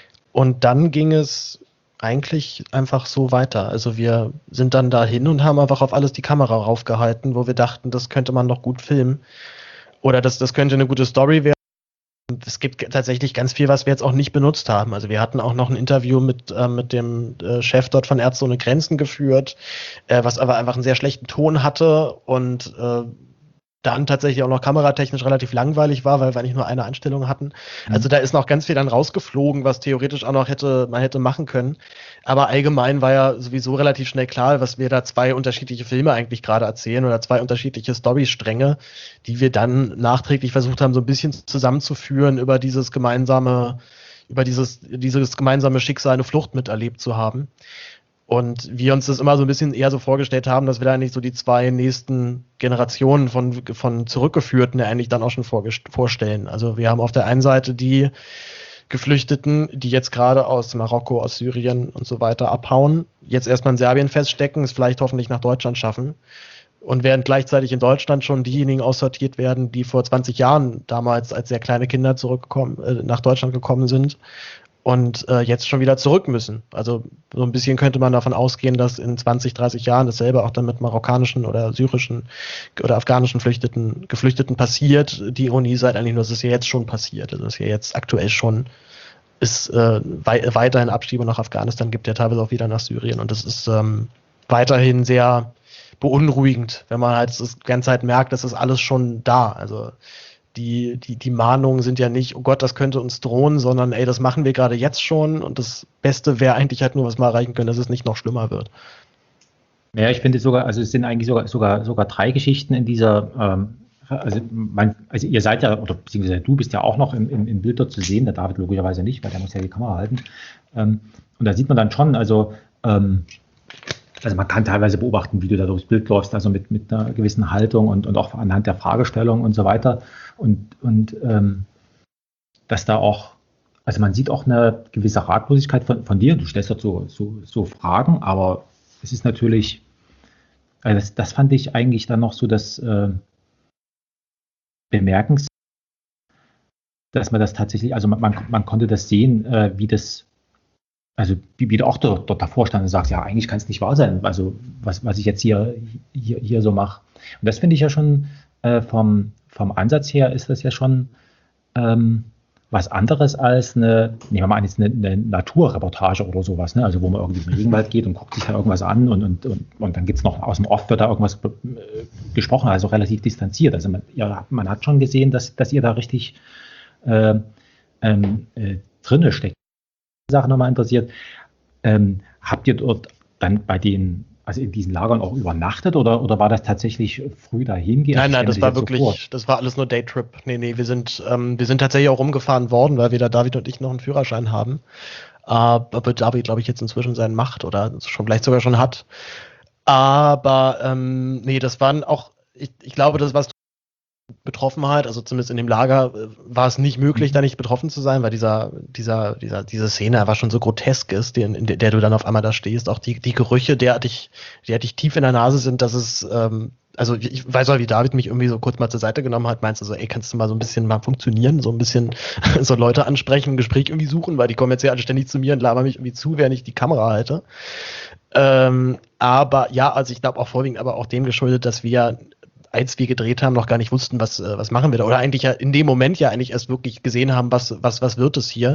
Und dann ging es eigentlich einfach so weiter. Also wir sind dann dahin und haben einfach auf alles die Kamera raufgehalten, wo wir dachten, das könnte man noch gut filmen. Oder das, das könnte eine gute Story werden. Es gibt tatsächlich ganz viel, was wir jetzt auch nicht benutzt haben. Also wir hatten auch noch ein Interview mit, äh, mit dem äh, Chef dort von Ärzte ohne Grenzen geführt, äh, was aber einfach einen sehr schlechten Ton hatte und äh, dann tatsächlich auch noch kameratechnisch relativ langweilig war, weil wir eigentlich nur eine Einstellung hatten. Mhm. Also da ist noch ganz viel dann rausgeflogen, was theoretisch auch noch hätte man hätte machen können. Aber allgemein war ja sowieso relativ schnell klar, was wir da zwei unterschiedliche Filme eigentlich gerade erzählen oder zwei unterschiedliche Storystränge, die wir dann nachträglich versucht haben, so ein bisschen zusammenzuführen über dieses gemeinsame, über dieses, dieses gemeinsame Schicksal, eine Flucht miterlebt zu haben. Und wir uns das immer so ein bisschen eher so vorgestellt haben, dass wir da eigentlich so die zwei nächsten Generationen von, von Zurückgeführten ja eigentlich dann auch schon vorstellen. Also wir haben auf der einen Seite die Geflüchteten, die jetzt gerade aus Marokko, aus Syrien und so weiter abhauen, jetzt erstmal in Serbien feststecken, es vielleicht hoffentlich nach Deutschland schaffen. Und während gleichzeitig in Deutschland schon diejenigen aussortiert werden, die vor zwanzig Jahren damals als sehr kleine Kinder zurückgekommen, äh, nach Deutschland gekommen sind und äh, jetzt schon wieder zurück müssen. Also so ein bisschen könnte man davon ausgehen, dass in zwanzig, dreißig Jahren dasselbe auch dann mit marokkanischen oder syrischen oder afghanischen Flüchteten, Geflüchteten passiert. Die Ironie ist halt eigentlich nur, dass es ja jetzt schon passiert. Also dass es ja jetzt aktuell schon ist, äh, wei- weiterhin Abschiebung nach Afghanistan gibt, ja teilweise auch wieder nach Syrien. Und das ist ähm, weiterhin sehr beunruhigend, wenn man halt das ganze Zeit merkt, das ist alles schon da. Also Die, die, die Mahnungen sind ja nicht, oh Gott, das könnte uns drohen, sondern ey, das machen wir gerade jetzt schon und das Beste wäre eigentlich halt nur, was wir erreichen können, dass es nicht noch schlimmer wird. Ja, ich finde sogar, also es sind eigentlich sogar, sogar, sogar drei Geschichten in dieser, ähm, also, man, also ihr seid ja, oder beziehungsweise du bist ja auch noch im, im, im Bild dort zu sehen, der David logischerweise nicht, weil der muss ja die Kamera halten. Ähm, und da sieht man dann schon, also, ähm, also man kann teilweise beobachten, wie du da durchs Bild läufst, also mit, mit einer gewissen Haltung und, und auch anhand der Fragestellung und so weiter. Und, und ähm, dass da auch, also man sieht auch eine gewisse Ratlosigkeit von, von dir. Du stellst dort so, so, so Fragen, aber es ist natürlich, also das, das fand ich eigentlich dann noch so das äh, Bemerkenswerte, dass man das tatsächlich, also man, man, man konnte das sehen, äh, wie das, also wie, wie du auch dort, dort davor stand und sagst, ja, eigentlich kann es nicht wahr sein, also was, was ich jetzt hier, hier, hier so mache. Und das finde ich ja schon äh, vom, vom Ansatz her ist das ja schon ähm, was anderes als eine, nehmen wir mal an, jetzt eine, eine Naturreportage oder sowas, ne? Also wo man irgendwie im Regenwald geht und guckt sich da irgendwas an und, und, und, und dann gibt es noch aus dem Off wird da irgendwas äh, gesprochen, also relativ distanziert. Also man, ja, man hat schon gesehen, dass, dass ihr da richtig äh, ähm, äh, drinne steckt. Die Sache nochmal interessiert, ähm, habt ihr dort dann bei den, also in diesen Lagern auch übernachtet oder, oder war das tatsächlich früh dahin gehen? Nein, nein, das war wirklich, so das war alles nur Daytrip. Nee, nee, wir sind, ähm, wir sind tatsächlich auch rumgefahren worden, weil weder David und ich noch einen Führerschein haben. Äh, aber David, glaube ich, jetzt inzwischen seinen macht oder schon vielleicht sogar schon hat. Aber ähm, nee, das waren auch, ich, ich glaube, das war Betroffenheit, also zumindest in dem Lager äh, war es nicht möglich, da nicht betroffen zu sein, weil dieser, dieser, dieser, diese Szene einfach schon so grotesk ist, die, in der, der du dann auf einmal da stehst. Auch die, die Gerüche derartig, derartig tief in der Nase sind, dass es, ähm, also ich weiß auch, wie David mich irgendwie so kurz mal zur Seite genommen hat, meinst du so, ey, kannst du mal so ein bisschen mal funktionieren, so ein bisschen so Leute ansprechen, ein Gespräch irgendwie suchen, weil die kommen jetzt ja alle ständig zu mir und labern mich irgendwie zu, während ich die Kamera halte. Ähm, aber ja, also ich glaube auch vorwiegend aber auch dem geschuldet, dass wir als wir gedreht haben, noch gar nicht wussten, was, was machen wir da. Oder eigentlich ja in dem Moment ja eigentlich erst wirklich gesehen haben, was, was, was wird es hier.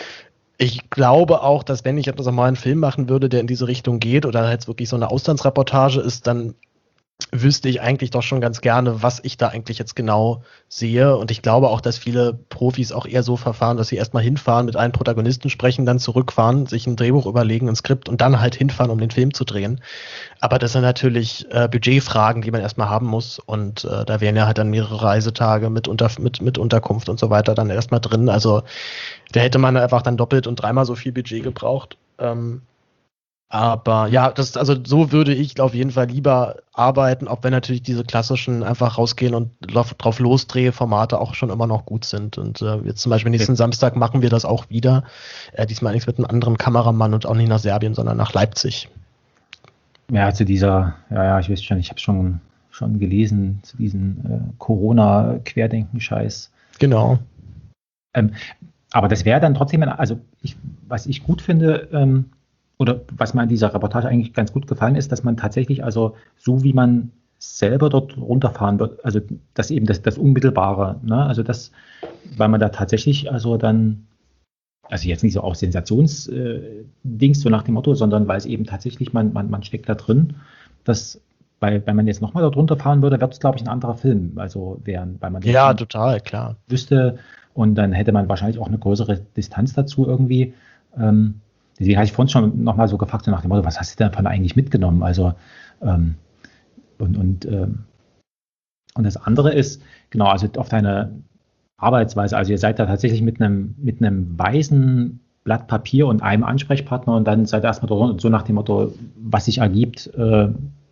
Ich glaube auch, dass wenn ich etwas mal einen Film machen würde, der in diese Richtung geht oder halt wirklich so eine Auslandsreportage ist, dann wüsste ich eigentlich doch schon ganz gerne, was ich da eigentlich jetzt genau sehe. Und ich glaube auch, dass viele Profis auch eher so verfahren, dass sie erstmal hinfahren, mit allen Protagonisten sprechen, dann zurückfahren, sich ein Drehbuch überlegen, ein Skript und dann halt hinfahren, um den Film zu drehen. Aber das sind natürlich äh, Budgetfragen, die man erstmal haben muss. Und äh, da wären ja halt dann mehrere Reisetage mit, unter, mit, mit Unterkunft und so weiter dann erstmal drin. Also da hätte man einfach dann doppelt und dreimal so viel Budget gebraucht. Ähm, Aber ja, das, also so würde ich auf jeden Fall lieber arbeiten, auch wenn natürlich diese klassischen einfach rausgehen und drauf losdrehe-Formate auch schon immer noch gut sind. Und äh, jetzt zum Beispiel nächsten okay. Samstag machen wir das auch wieder. Äh, diesmal nichts mit einem anderen Kameramann und auch nicht nach Serbien, sondern nach Leipzig. Ja, zu dieser, ja, ja, ich weiß schon, ich habe schon, schon gelesen, zu diesem äh, Corona-Querdenken-Scheiß. Genau. Ähm, aber das wäre dann trotzdem, also ich, was ich gut finde, ähm, oder was mir an dieser Reportage eigentlich ganz gut gefallen ist, dass man tatsächlich, also so wie man selber dort runterfahren wird, also das eben das, das Unmittelbare, ne? Also das, weil man da tatsächlich, also dann, also jetzt nicht so auf Sensationsdings, äh, so nach dem Motto, sondern weil es eben tatsächlich, man, man, man steckt da drin, dass, weil, wenn man jetzt nochmal dort runterfahren würde, wäre es, glaube ich, ein anderer Film, also wären, weil man ja, total, klar. wüsste und dann hätte man wahrscheinlich auch eine größere Distanz dazu irgendwie, ähm, deswegen habe ich vorhin schon nochmal so gefragt, so nach dem Motto, was hast du denn davon eigentlich mitgenommen? Also, ähm, und, und, ähm, und das andere ist, genau, also auf deine Arbeitsweise, also ihr seid da tatsächlich mit einem, mit einem weißen Blatt Papier und einem Ansprechpartner und dann seid ihr erstmal drin und so nach dem Motto, was sich ergibt, äh,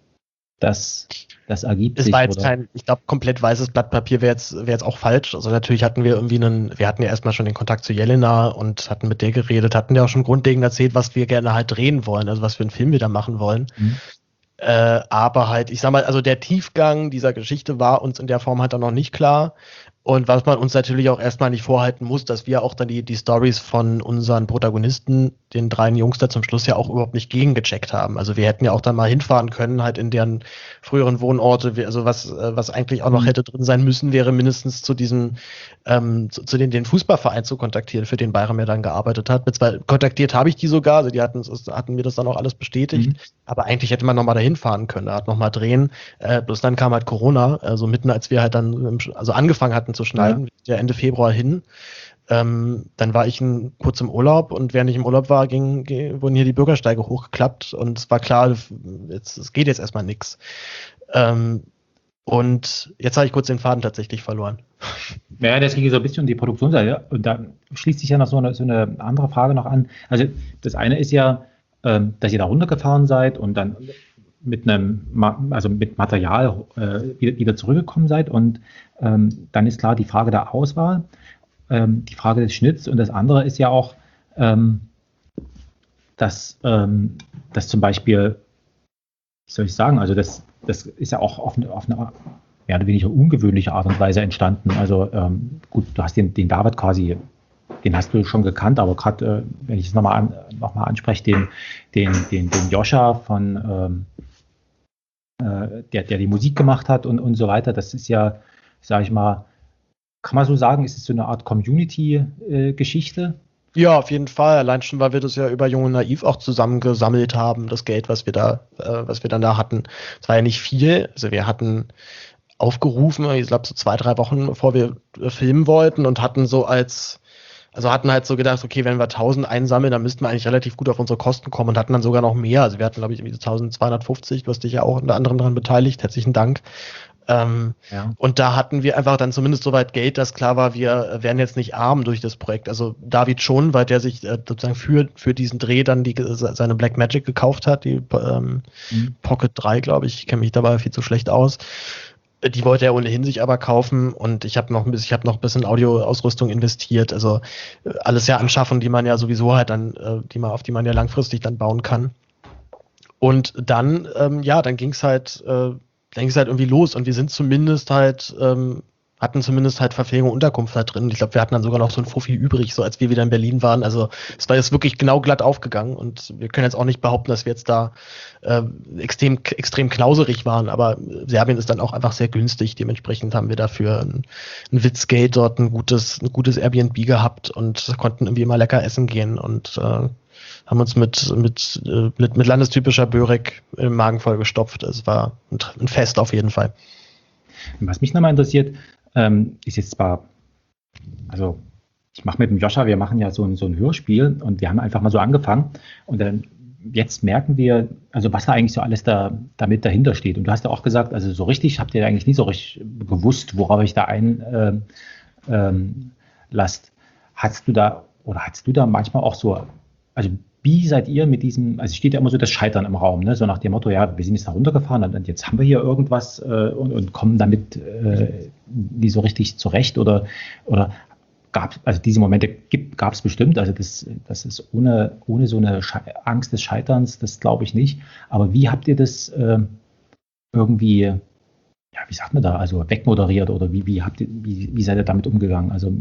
das, das ergibt es sich. Es war jetzt oder? kein, ich glaube, komplett weißes Blatt Papier wäre jetzt, wäre jetzt auch falsch. Also natürlich hatten wir irgendwie einen, wir hatten ja erstmal schon den Kontakt zu Jelena und hatten mit der geredet, hatten ja auch schon grundlegend erzählt, was wir gerne halt drehen wollen, also was für einen Film wir da machen wollen. Mhm. Äh, aber halt, ich sag mal, also der Tiefgang dieser Geschichte war uns in der Form halt dann noch nicht klar. Und was man uns natürlich auch erstmal nicht vorhalten muss, dass wir auch dann die, die Stories von unseren Protagonisten, den drei Jungs da zum Schluss ja auch überhaupt nicht gegengecheckt haben. Also wir hätten ja auch dann mal hinfahren können, halt in deren früheren Wohnorte. Also was, was eigentlich auch noch hätte drin sein müssen, wäre mindestens zu diesem, ähm, zu, zu den, den Fußballverein zu kontaktieren, für den Bayram ja dann gearbeitet hat. Mit zwei, kontaktiert habe ich die sogar, also die hatten, hatten mir das dann auch alles bestätigt. Mhm. Aber eigentlich hätte man nochmal dahin fahren können, da hat nochmal drehen. Äh, bloß dann kam halt Corona, also mitten als wir halt dann, also angefangen hatten zu schneiden, ja, ja Ende Februar hin. Ähm, dann war ich ein, kurz im Urlaub und während ich im Urlaub war, ging, ging, wurden hier die Bürgersteige hochgeklappt und es war klar, jetzt, es geht jetzt erstmal nichts. Ähm, und jetzt habe ich kurz den Faden tatsächlich verloren. Ja, das ging so ein bisschen um die Produktionsseite. Und da schließt sich ja noch so eine, so eine andere Frage noch an. Also das eine ist ja, ähm, dass ihr da runtergefahren seid und dann mit einem, also mit Material äh, wieder, wieder zurückgekommen seid. Und ähm, dann ist klar die Frage der Auswahl, ähm, die Frage des Schnitts. Und das andere ist ja auch, ähm, dass, ähm, dass zum Beispiel, wie soll ich sagen, also das, das ist ja auch auf eine, auf eine mehr oder weniger ungewöhnliche Art und Weise entstanden. Also ähm, gut, du hast den, den David quasi, den hast du schon gekannt, aber gerade, äh, wenn ich es nochmal an, noch mal anspreche, den, den, den, den Joscha von, ähm, äh, der, der die Musik gemacht hat und, und so weiter, das ist ja, sage ich mal, kann man so sagen, ist es so eine Art Community-Geschichte? Äh, Ja, auf jeden Fall. Allein schon, weil wir das ja über Jung und Naiv auch zusammengesammelt haben, das Geld, was wir da, äh, was wir dann da hatten. Es war ja nicht viel. Also wir hatten aufgerufen, ich glaube so zwei, drei Wochen, bevor wir äh, filmen wollten und hatten so als, also hatten halt so gedacht, okay, wenn wir tausend einsammeln, dann müssten wir eigentlich relativ gut auf unsere Kosten kommen und hatten dann sogar noch mehr. Also wir hatten, glaube ich, irgendwie so eintausendzweihundertfünfzig, du hast dich ja auch unter anderem daran beteiligt, herzlichen Dank. Ähm, ja. Und da hatten wir einfach dann zumindest soweit Geld, dass klar war, wir werden jetzt nicht arm durch das Projekt. Also David schon, weil der sich äh, sozusagen für, für diesen Dreh dann die, seine Blackmagic gekauft hat, die ähm, mhm. Pocket drei, glaube ich, ich kenne mich dabei viel zu schlecht aus. Die wollte er ohnehin sich aber kaufen und ich habe noch ein bisschen, ich habe noch ein bisschen Audioausrüstung investiert. Also alles ja anschaffen, die man ja sowieso halt dann, äh, die man, auf die man ja langfristig dann bauen kann. Und dann, ähm, ja, dann ging es halt, äh, dann ging es halt irgendwie los und wir sind zumindest halt, ähm, hatten zumindest halt Verpflegung und Unterkunft da drin. Ich glaube, wir hatten dann sogar noch so ein Fuffi übrig, so als wir wieder in Berlin waren. Also es war jetzt wirklich genau glatt aufgegangen und wir können jetzt auch nicht behaupten, dass wir jetzt da äh, extrem, extrem knauserig waren, aber Serbien ist dann auch einfach sehr günstig. Dementsprechend haben wir dafür ein, ein Witzgate dort, ein gutes, ein gutes Airbnb gehabt und konnten irgendwie immer lecker essen gehen und äh, haben uns mit, mit, mit, mit landestypischer Börek im Magen vollgestopft. Es war ein, ein Fest auf jeden Fall. Was mich nochmal interessiert, ähm, ist jetzt zwar, also ich mache mit dem Joscha, wir machen ja so ein, so ein Hörspiel und wir haben einfach mal so angefangen und dann jetzt merken wir, also was da eigentlich so alles da damit dahinter steht. Und du hast ja auch gesagt, also so richtig habt ihr eigentlich nie so richtig gewusst, worauf ich da einlasst. Ähm, hast du da oder hast du da manchmal auch so, also wie seid ihr mit diesem, also steht ja immer so das Scheitern im Raum, ne? So nach dem Motto, ja, wir sind jetzt da runtergefahren und jetzt haben wir hier irgendwas äh, und, und kommen damit äh, nie so richtig zurecht oder, oder gab es, also diese Momente gab es bestimmt, also das, das ist ohne, ohne so eine Sche- Angst des Scheiterns, das glaube ich nicht, aber wie habt ihr das äh, irgendwie, ja, wie sagt man da, also wegmoderiert oder wie, wie habt ihr, wie, wie seid ihr damit umgegangen, also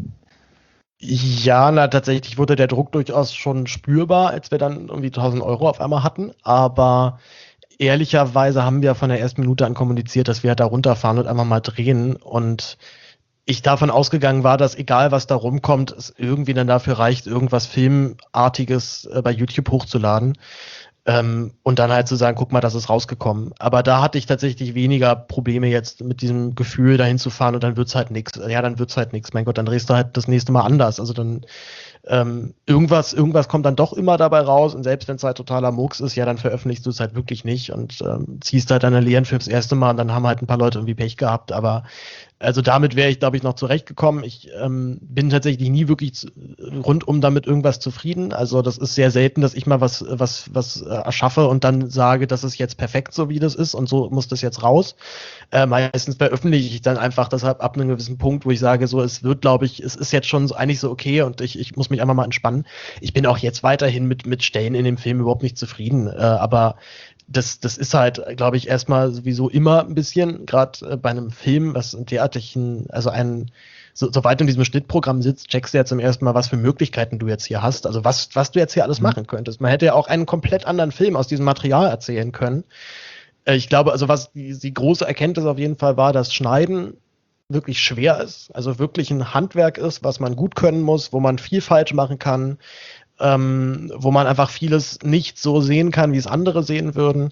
ja, na tatsächlich wurde der Druck durchaus schon spürbar, als wir dann irgendwie tausend Euro auf einmal hatten, aber ehrlicherweise haben wir von der ersten Minute an kommuniziert, dass wir halt da runterfahren und einfach mal drehen und ich davon ausgegangen war, dass egal was da rumkommt, es irgendwie dann dafür reicht, irgendwas Filmartiges äh, bei YouTube hochzuladen. Ähm, und dann halt zu sagen, guck mal, das ist rausgekommen. Aber da hatte ich tatsächlich weniger Probleme jetzt mit diesem Gefühl, dahin zu fahren und dann wird's halt nichts. Ja, dann wird's halt nichts. Mein Gott, dann drehst du halt das nächste Mal anders. Also dann ähm, irgendwas, irgendwas kommt dann doch immer dabei raus und selbst wenn es halt totaler Murks ist, ja, dann veröffentlichst du es halt wirklich nicht und ähm, ziehst halt deine Lehren fürs erste Mal und dann haben halt ein paar Leute irgendwie Pech gehabt, aber also damit wäre ich, glaube ich, noch zurechtgekommen. Ich ähm, bin tatsächlich nie wirklich zu, rundum damit irgendwas zufrieden. Also das ist sehr selten, dass ich mal was, was, was äh, erschaffe und dann sage, das ist jetzt perfekt, so wie das ist und so muss das jetzt raus. Äh, meistens veröffentliche ich dann einfach deshalb ab einem gewissen Punkt, wo ich sage, so es wird, glaube ich, es ist jetzt schon so, eigentlich so okay und ich, ich muss mich einfach mal entspannen. Ich bin auch jetzt weiterhin mit, mit Stellen in dem Film überhaupt nicht zufrieden, äh, aber Das, das ist halt, glaube ich, erstmal sowieso immer ein bisschen, gerade äh, bei einem Film, was einen derartigen, also ein, so, soweit du in diesem Schnittprogramm sitzt, checkst du ja zum ersten Mal, was für Möglichkeiten du jetzt hier hast, also was, was du jetzt hier alles mhm. machen könntest. Man hätte ja auch einen komplett anderen Film aus diesem Material erzählen können. Äh, ich glaube, also was die, die große Erkenntnis auf jeden Fall war, dass Schneiden wirklich schwer ist, also wirklich ein Handwerk ist, was man gut können muss, wo man viel falsch machen kann, Ähm, wo man einfach vieles nicht so sehen kann, wie es andere sehen würden.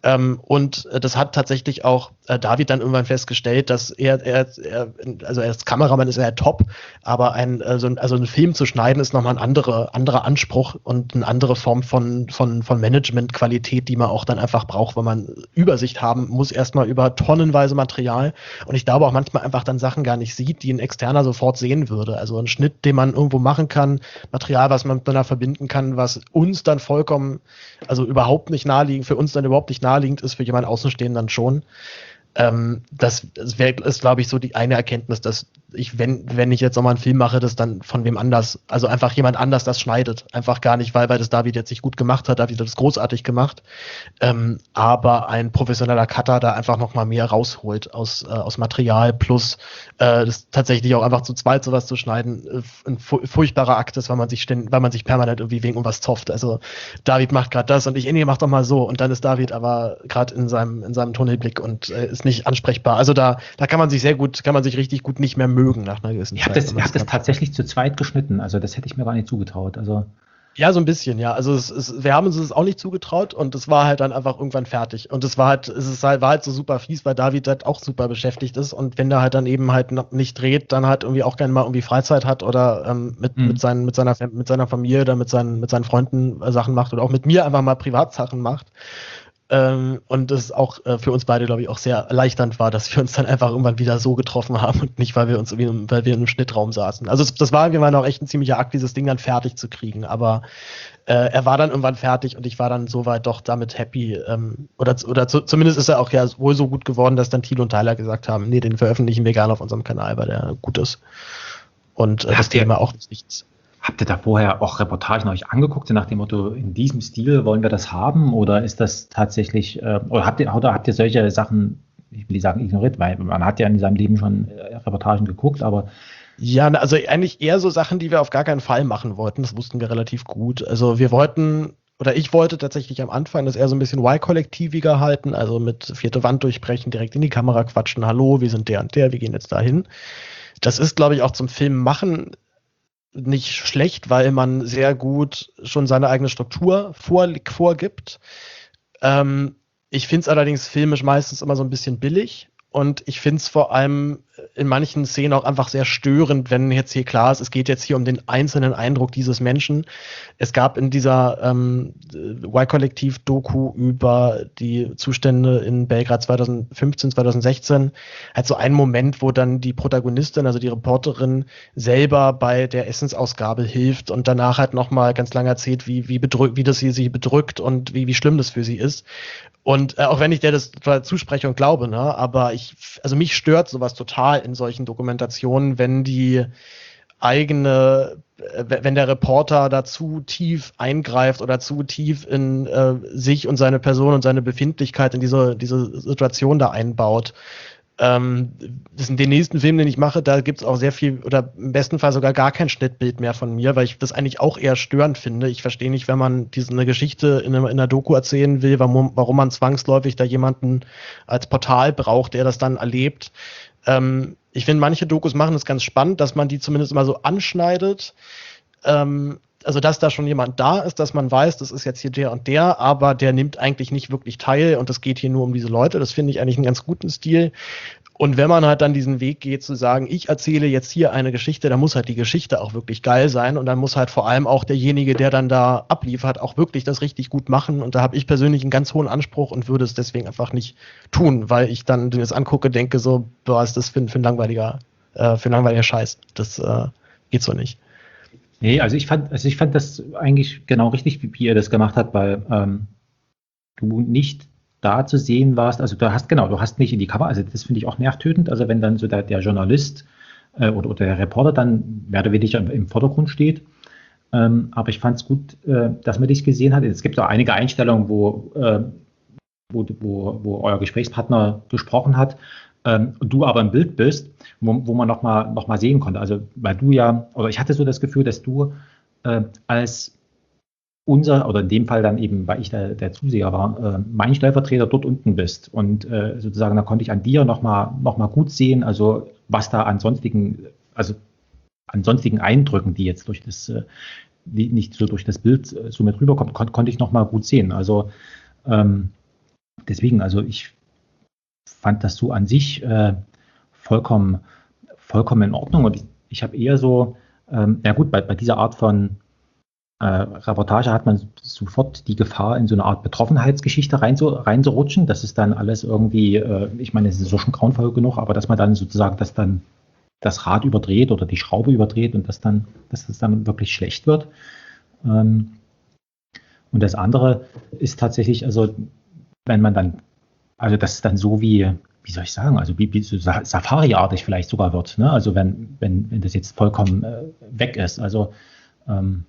Ähm, und äh, das hat tatsächlich auch äh, David dann irgendwann festgestellt, dass er, er, er, also er als Kameramann ist er top, aber ein, also, also einen Film zu schneiden ist nochmal ein andere, anderer Anspruch und eine andere Form von, von, von Managementqualität, die man auch dann einfach braucht, weil man Übersicht haben muss, erstmal über tonnenweise Material. Und ich glaube auch manchmal einfach dann Sachen gar nicht sieht, die ein Externer sofort sehen würde. Also ein Schnitt, den man irgendwo machen kann, Material, was man miteinander verbinden kann, was uns dann vollkommen, also überhaupt nicht naheliegend, für uns dann überhaupt nicht naheliegend ist, für jemanden Außenstehenden dann schon. Ähm, das das wär, ist, glaube ich, so die eine Erkenntnis, dass ich, wenn, wenn ich jetzt nochmal einen Film mache, das dann von wem anders, also einfach jemand anders das schneidet. Einfach gar nicht, weil, weil das David jetzt nicht gut gemacht hat, David hat das großartig gemacht, ähm, aber ein professioneller Cutter da einfach nochmal mehr rausholt aus, äh, aus Material, plus äh, das tatsächlich auch einfach zu zweit sowas zu schneiden, äh, ein fu- furchtbarer Akt ist, weil man sich ständig, weil man sich permanent irgendwie wegen irgendwas zofft. Also David macht gerade das und ich, nee, mach doch mal so, und dann ist David aber gerade in seinem, in seinem Tunnelblick und äh, ist nicht ansprechbar. Also da, da kann man sich sehr gut, kann man sich richtig gut nicht mehr mögen nach einer gewissen Ich habe Zeit. das, wenn ich man hab das kann. tatsächlich zu zweit geschnitten, also das hätte ich mir gar nicht zugetraut. Also Ja, so ein bisschen, ja. Also es, es, wir haben uns das auch nicht zugetraut und es war halt dann einfach irgendwann fertig. Und es war halt, es ist halt, war halt so super fies, weil David halt auch super beschäftigt ist und wenn der halt dann eben halt noch nicht dreht, dann halt irgendwie auch gerne mal irgendwie Freizeit hat oder ähm, mit, Mhm. mit, seinen, mit, seiner, mit seiner Familie oder mit seinen, mit seinen Freunden äh, Sachen macht oder auch mit mir einfach mal Privatsachen macht. Ähm, und es auch äh, für uns beide, glaube ich, auch sehr erleichternd war, dass wir uns dann einfach irgendwann wieder so getroffen haben und nicht, weil wir uns irgendwie, weil wir in einem Schnittraum saßen. Also es, das war, wir waren auch echt ein ziemlicher Akt, dieses Ding dann fertig zu kriegen. Aber äh, er war dann irgendwann fertig und ich war dann soweit doch damit happy. Ähm, oder oder zu, zumindest ist er auch ja wohl so gut geworden, dass dann Thilo und Tyler gesagt haben, nee, den veröffentlichen wir gerne auf unserem Kanal, weil der gut ist. Und äh, das Thema auch nichts. Habt ihr da vorher auch Reportagen euch angeguckt, nach dem Motto, in diesem Stil wollen wir das haben? Oder ist das tatsächlich, äh, oder habt ihr, oder habt ihr solche Sachen, ich will nicht sagen ignoriert, weil man hat ja in seinem Leben schon äh, Reportagen geguckt, aber Ja, also eigentlich eher so Sachen, die wir auf gar keinen Fall machen wollten. Das wussten wir relativ gut. Also wir wollten, oder ich wollte tatsächlich am Anfang das eher so ein bisschen Y-kollektiviger halten, also mit vierte Wand durchbrechen, direkt in die Kamera quatschen, hallo, wir sind der und der, wir gehen jetzt dahin. Das ist, glaube ich, auch zum Film machen nicht schlecht, weil man sehr gut schon seine eigene Struktur vor, vorgibt. Ähm, ich finde es allerdings filmisch meistens immer so ein bisschen billig. Und ich finde es vor allem in manchen Szenen auch einfach sehr störend, wenn jetzt hier klar ist, es geht jetzt hier um den einzelnen Eindruck dieses Menschen. Es gab in dieser ähm, Y-Kollektiv-Doku über die Zustände in Belgrad zwanzig fünfzehn, zwanzig sechzehn halt so einen Moment, wo dann die Protagonistin, also die Reporterin, selber bei der Essensausgabe hilft und danach halt nochmal ganz lange erzählt, wie, wie, bedrück, wie das sie, sie bedrückt und wie, wie schlimm das für sie ist. Und äh, auch wenn ich der das total zuspreche und glaube, ne, aber ich, also mich stört sowas total in solchen Dokumentationen, wenn die eigene, äh, wenn der Reporter da zu tief eingreift oder zu tief in äh, sich und seine Person und seine Befindlichkeit in diese, diese Situation da einbaut. Ähm, das ist den nächsten Film, den ich mache, da gibt es auch sehr viel oder im besten Fall sogar gar kein Schnittbild mehr von mir, weil ich das eigentlich auch eher störend finde. Ich verstehe nicht, wenn man diese eine Geschichte in einer, in einer Doku erzählen will, warum, warum man zwangsläufig da jemanden als Portal braucht, der das dann erlebt. Ähm, ich finde, manche Dokus machen es ganz spannend, dass man die zumindest immer so anschneidet. Ähm, also, dass da schon jemand da ist, dass man weiß, das ist jetzt hier der und der, aber der nimmt eigentlich nicht wirklich teil und es geht hier nur um diese Leute. Das finde ich eigentlich einen ganz guten Stil. Und wenn man halt dann diesen Weg geht, zu sagen, ich erzähle jetzt hier eine Geschichte, dann muss halt die Geschichte auch wirklich geil sein und dann muss halt vor allem auch derjenige, der dann da abliefert, auch wirklich das richtig gut machen. Und da habe ich persönlich einen ganz hohen Anspruch und würde es deswegen einfach nicht tun, weil ich dann das angucke, denke so, boah, ist das für, für ein langweiliger, äh, für ein langweiliger Scheiß. Das äh, geht so nicht. nee, also ich fand, also ich fand das eigentlich genau richtig, wie, wie ihr das gemacht habt, weil ähm, du nicht da zu sehen warst, also du hast genau, du hast nicht in die Kamera, also das finde ich auch nervtötend, also wenn dann so der, der Journalist äh, oder, oder der Reporter dann mehr oder weniger im, im Vordergrund steht. Ähm, aber ich fand es gut, äh, dass man dich gesehen hat. Es gibt auch einige Einstellungen, wo, äh, wo, wo, wo euer Gesprächspartner gesprochen hat ähm, und du aber im Bild bist, wo, wo man nochmal noch mal sehen konnte. Also weil du ja, oder ich hatte so das Gefühl, dass du äh, als unser, oder in dem Fall dann eben, weil ich der, der Zuseher war, äh, mein Stellvertreter dort unten bist. Und äh, sozusagen, da konnte ich an dir nochmal noch mal gut sehen, also was da an sonstigen, also an sonstigen Eindrücken, die jetzt durch das, äh, die nicht so durch das Bild äh, so mit rüberkommt, kon konnte ich nochmal gut sehen. Also ähm, deswegen, also ich fand das so an sich äh, vollkommen, vollkommen in Ordnung. Und ich, ich habe eher so, ähm, na gut, bei, bei dieser Art von äh, Reportage hat man sofort die Gefahr, in so eine Art Betroffenheitsgeschichte rein, so, reinzurutschen. Das ist dann alles irgendwie, äh, ich meine, es ist so schon grauenvoll genug, aber dass man dann sozusagen das dann das Rad überdreht oder die Schraube überdreht und das dann, dass das dann wirklich schlecht wird. Ähm, und das andere ist tatsächlich, also wenn man dann, also das ist dann so wie, wie soll ich sagen, also wie, wie so Safari-artig vielleicht sogar wird, ne? Also wenn, wenn, wenn das jetzt vollkommen äh, weg ist. Also ähm,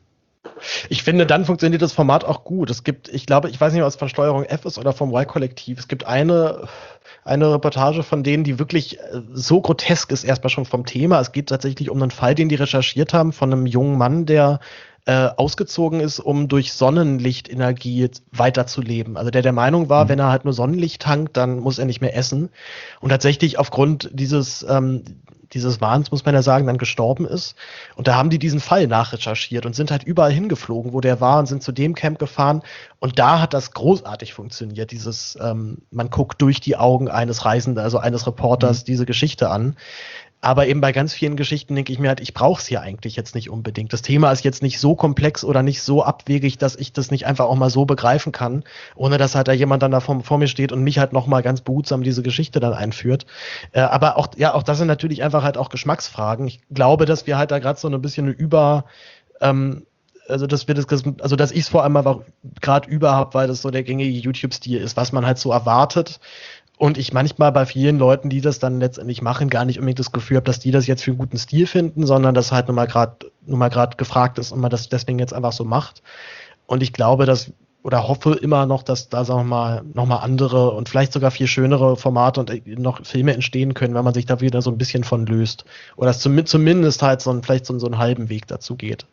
ich finde, dann funktioniert das Format auch gut. Es gibt, ich glaube, ich weiß nicht, ob es von Steuerung F ist oder vom Y-Kollektiv. Es gibt eine, eine Reportage von denen, die wirklich so grotesk ist, erstmal schon vom Thema. Es geht tatsächlich um einen Fall, den die recherchiert haben, von einem jungen Mann, der äh, ausgezogen ist, um durch Sonnenlichtenergie weiterzuleben. Also der der Meinung war, mhm. wenn er halt nur Sonnenlicht tankt, dann muss er nicht mehr essen. Und tatsächlich aufgrund dieses ähm, dieses Wahns, muss man ja sagen, dann gestorben ist. Und da haben die diesen Fall nachrecherchiert und sind halt überall hingeflogen, wo der war, und sind zu dem Camp gefahren. Und da hat das großartig funktioniert, dieses, ähm, man guckt durch die Augen eines Reisenden, also eines Reporters, mhm. diese Geschichte an. Aber eben bei ganz vielen Geschichten denke ich mir halt, ich brauche es hier eigentlich jetzt nicht unbedingt. Das Thema ist jetzt nicht so komplex oder nicht so abwegig, dass ich das nicht einfach auch mal so begreifen kann, ohne dass halt da jemand dann da vor, vor mir steht und mich halt nochmal ganz behutsam diese Geschichte dann einführt. Äh, aber auch, ja, auch das sind natürlich einfach halt auch Geschmacksfragen. Ich glaube, dass wir halt da gerade so ein bisschen über, ähm, also dass wir das, also dass ich es vor allem aber gerade über habe, weil das so der gängige YouTube-Stil ist, was man halt so erwartet. Und ich manchmal bei vielen Leuten, die das dann letztendlich machen, gar nicht unbedingt das Gefühl habe, dass die das jetzt für einen guten Stil finden, sondern dass halt nur mal gerade nur mal gerade gefragt ist und man das deswegen jetzt einfach so macht. Und ich glaube, dass oder hoffe immer noch, dass da, sagen wir mal, nochmal andere und vielleicht sogar viel schönere Formate und noch Filme entstehen können, wenn man sich da wieder so ein bisschen von löst. Oder dass zum, zumindest halt so ein, vielleicht so, so einen halben Weg dazu geht.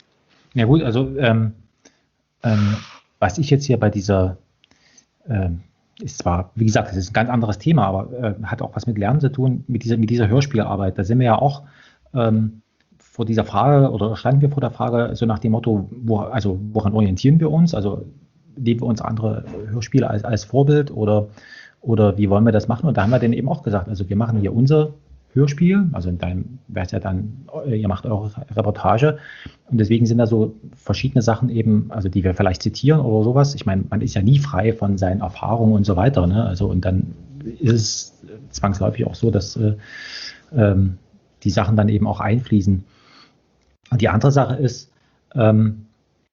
Ja gut, also ähm, ähm, was ich jetzt hier bei dieser ähm, ist zwar, wie gesagt, das ist ein ganz anderes Thema, aber äh, hat auch was mit Lernen zu tun, mit dieser, mit dieser Hörspielarbeit. Da sind wir ja auch ähm, vor dieser Frage, oder standen wir vor der Frage, so nach dem Motto, wo, also woran orientieren wir uns? Also nehmen wir uns andere Hörspiele als, als Vorbild oder, oder wie wollen wir das machen? Und da haben wir dann eben auch gesagt, also wir machen hier unser Hörspiel, also in deinem wäre es ja dann, ihr macht eure Reportage, und deswegen sind da so verschiedene Sachen eben, also die wir vielleicht zitieren oder sowas. Ich meine, man ist ja nie frei von seinen Erfahrungen und so weiter, ne? Also und dann ist es zwangsläufig auch so, dass äh, ähm, die Sachen dann eben auch einfließen. Und die andere Sache ist, ähm,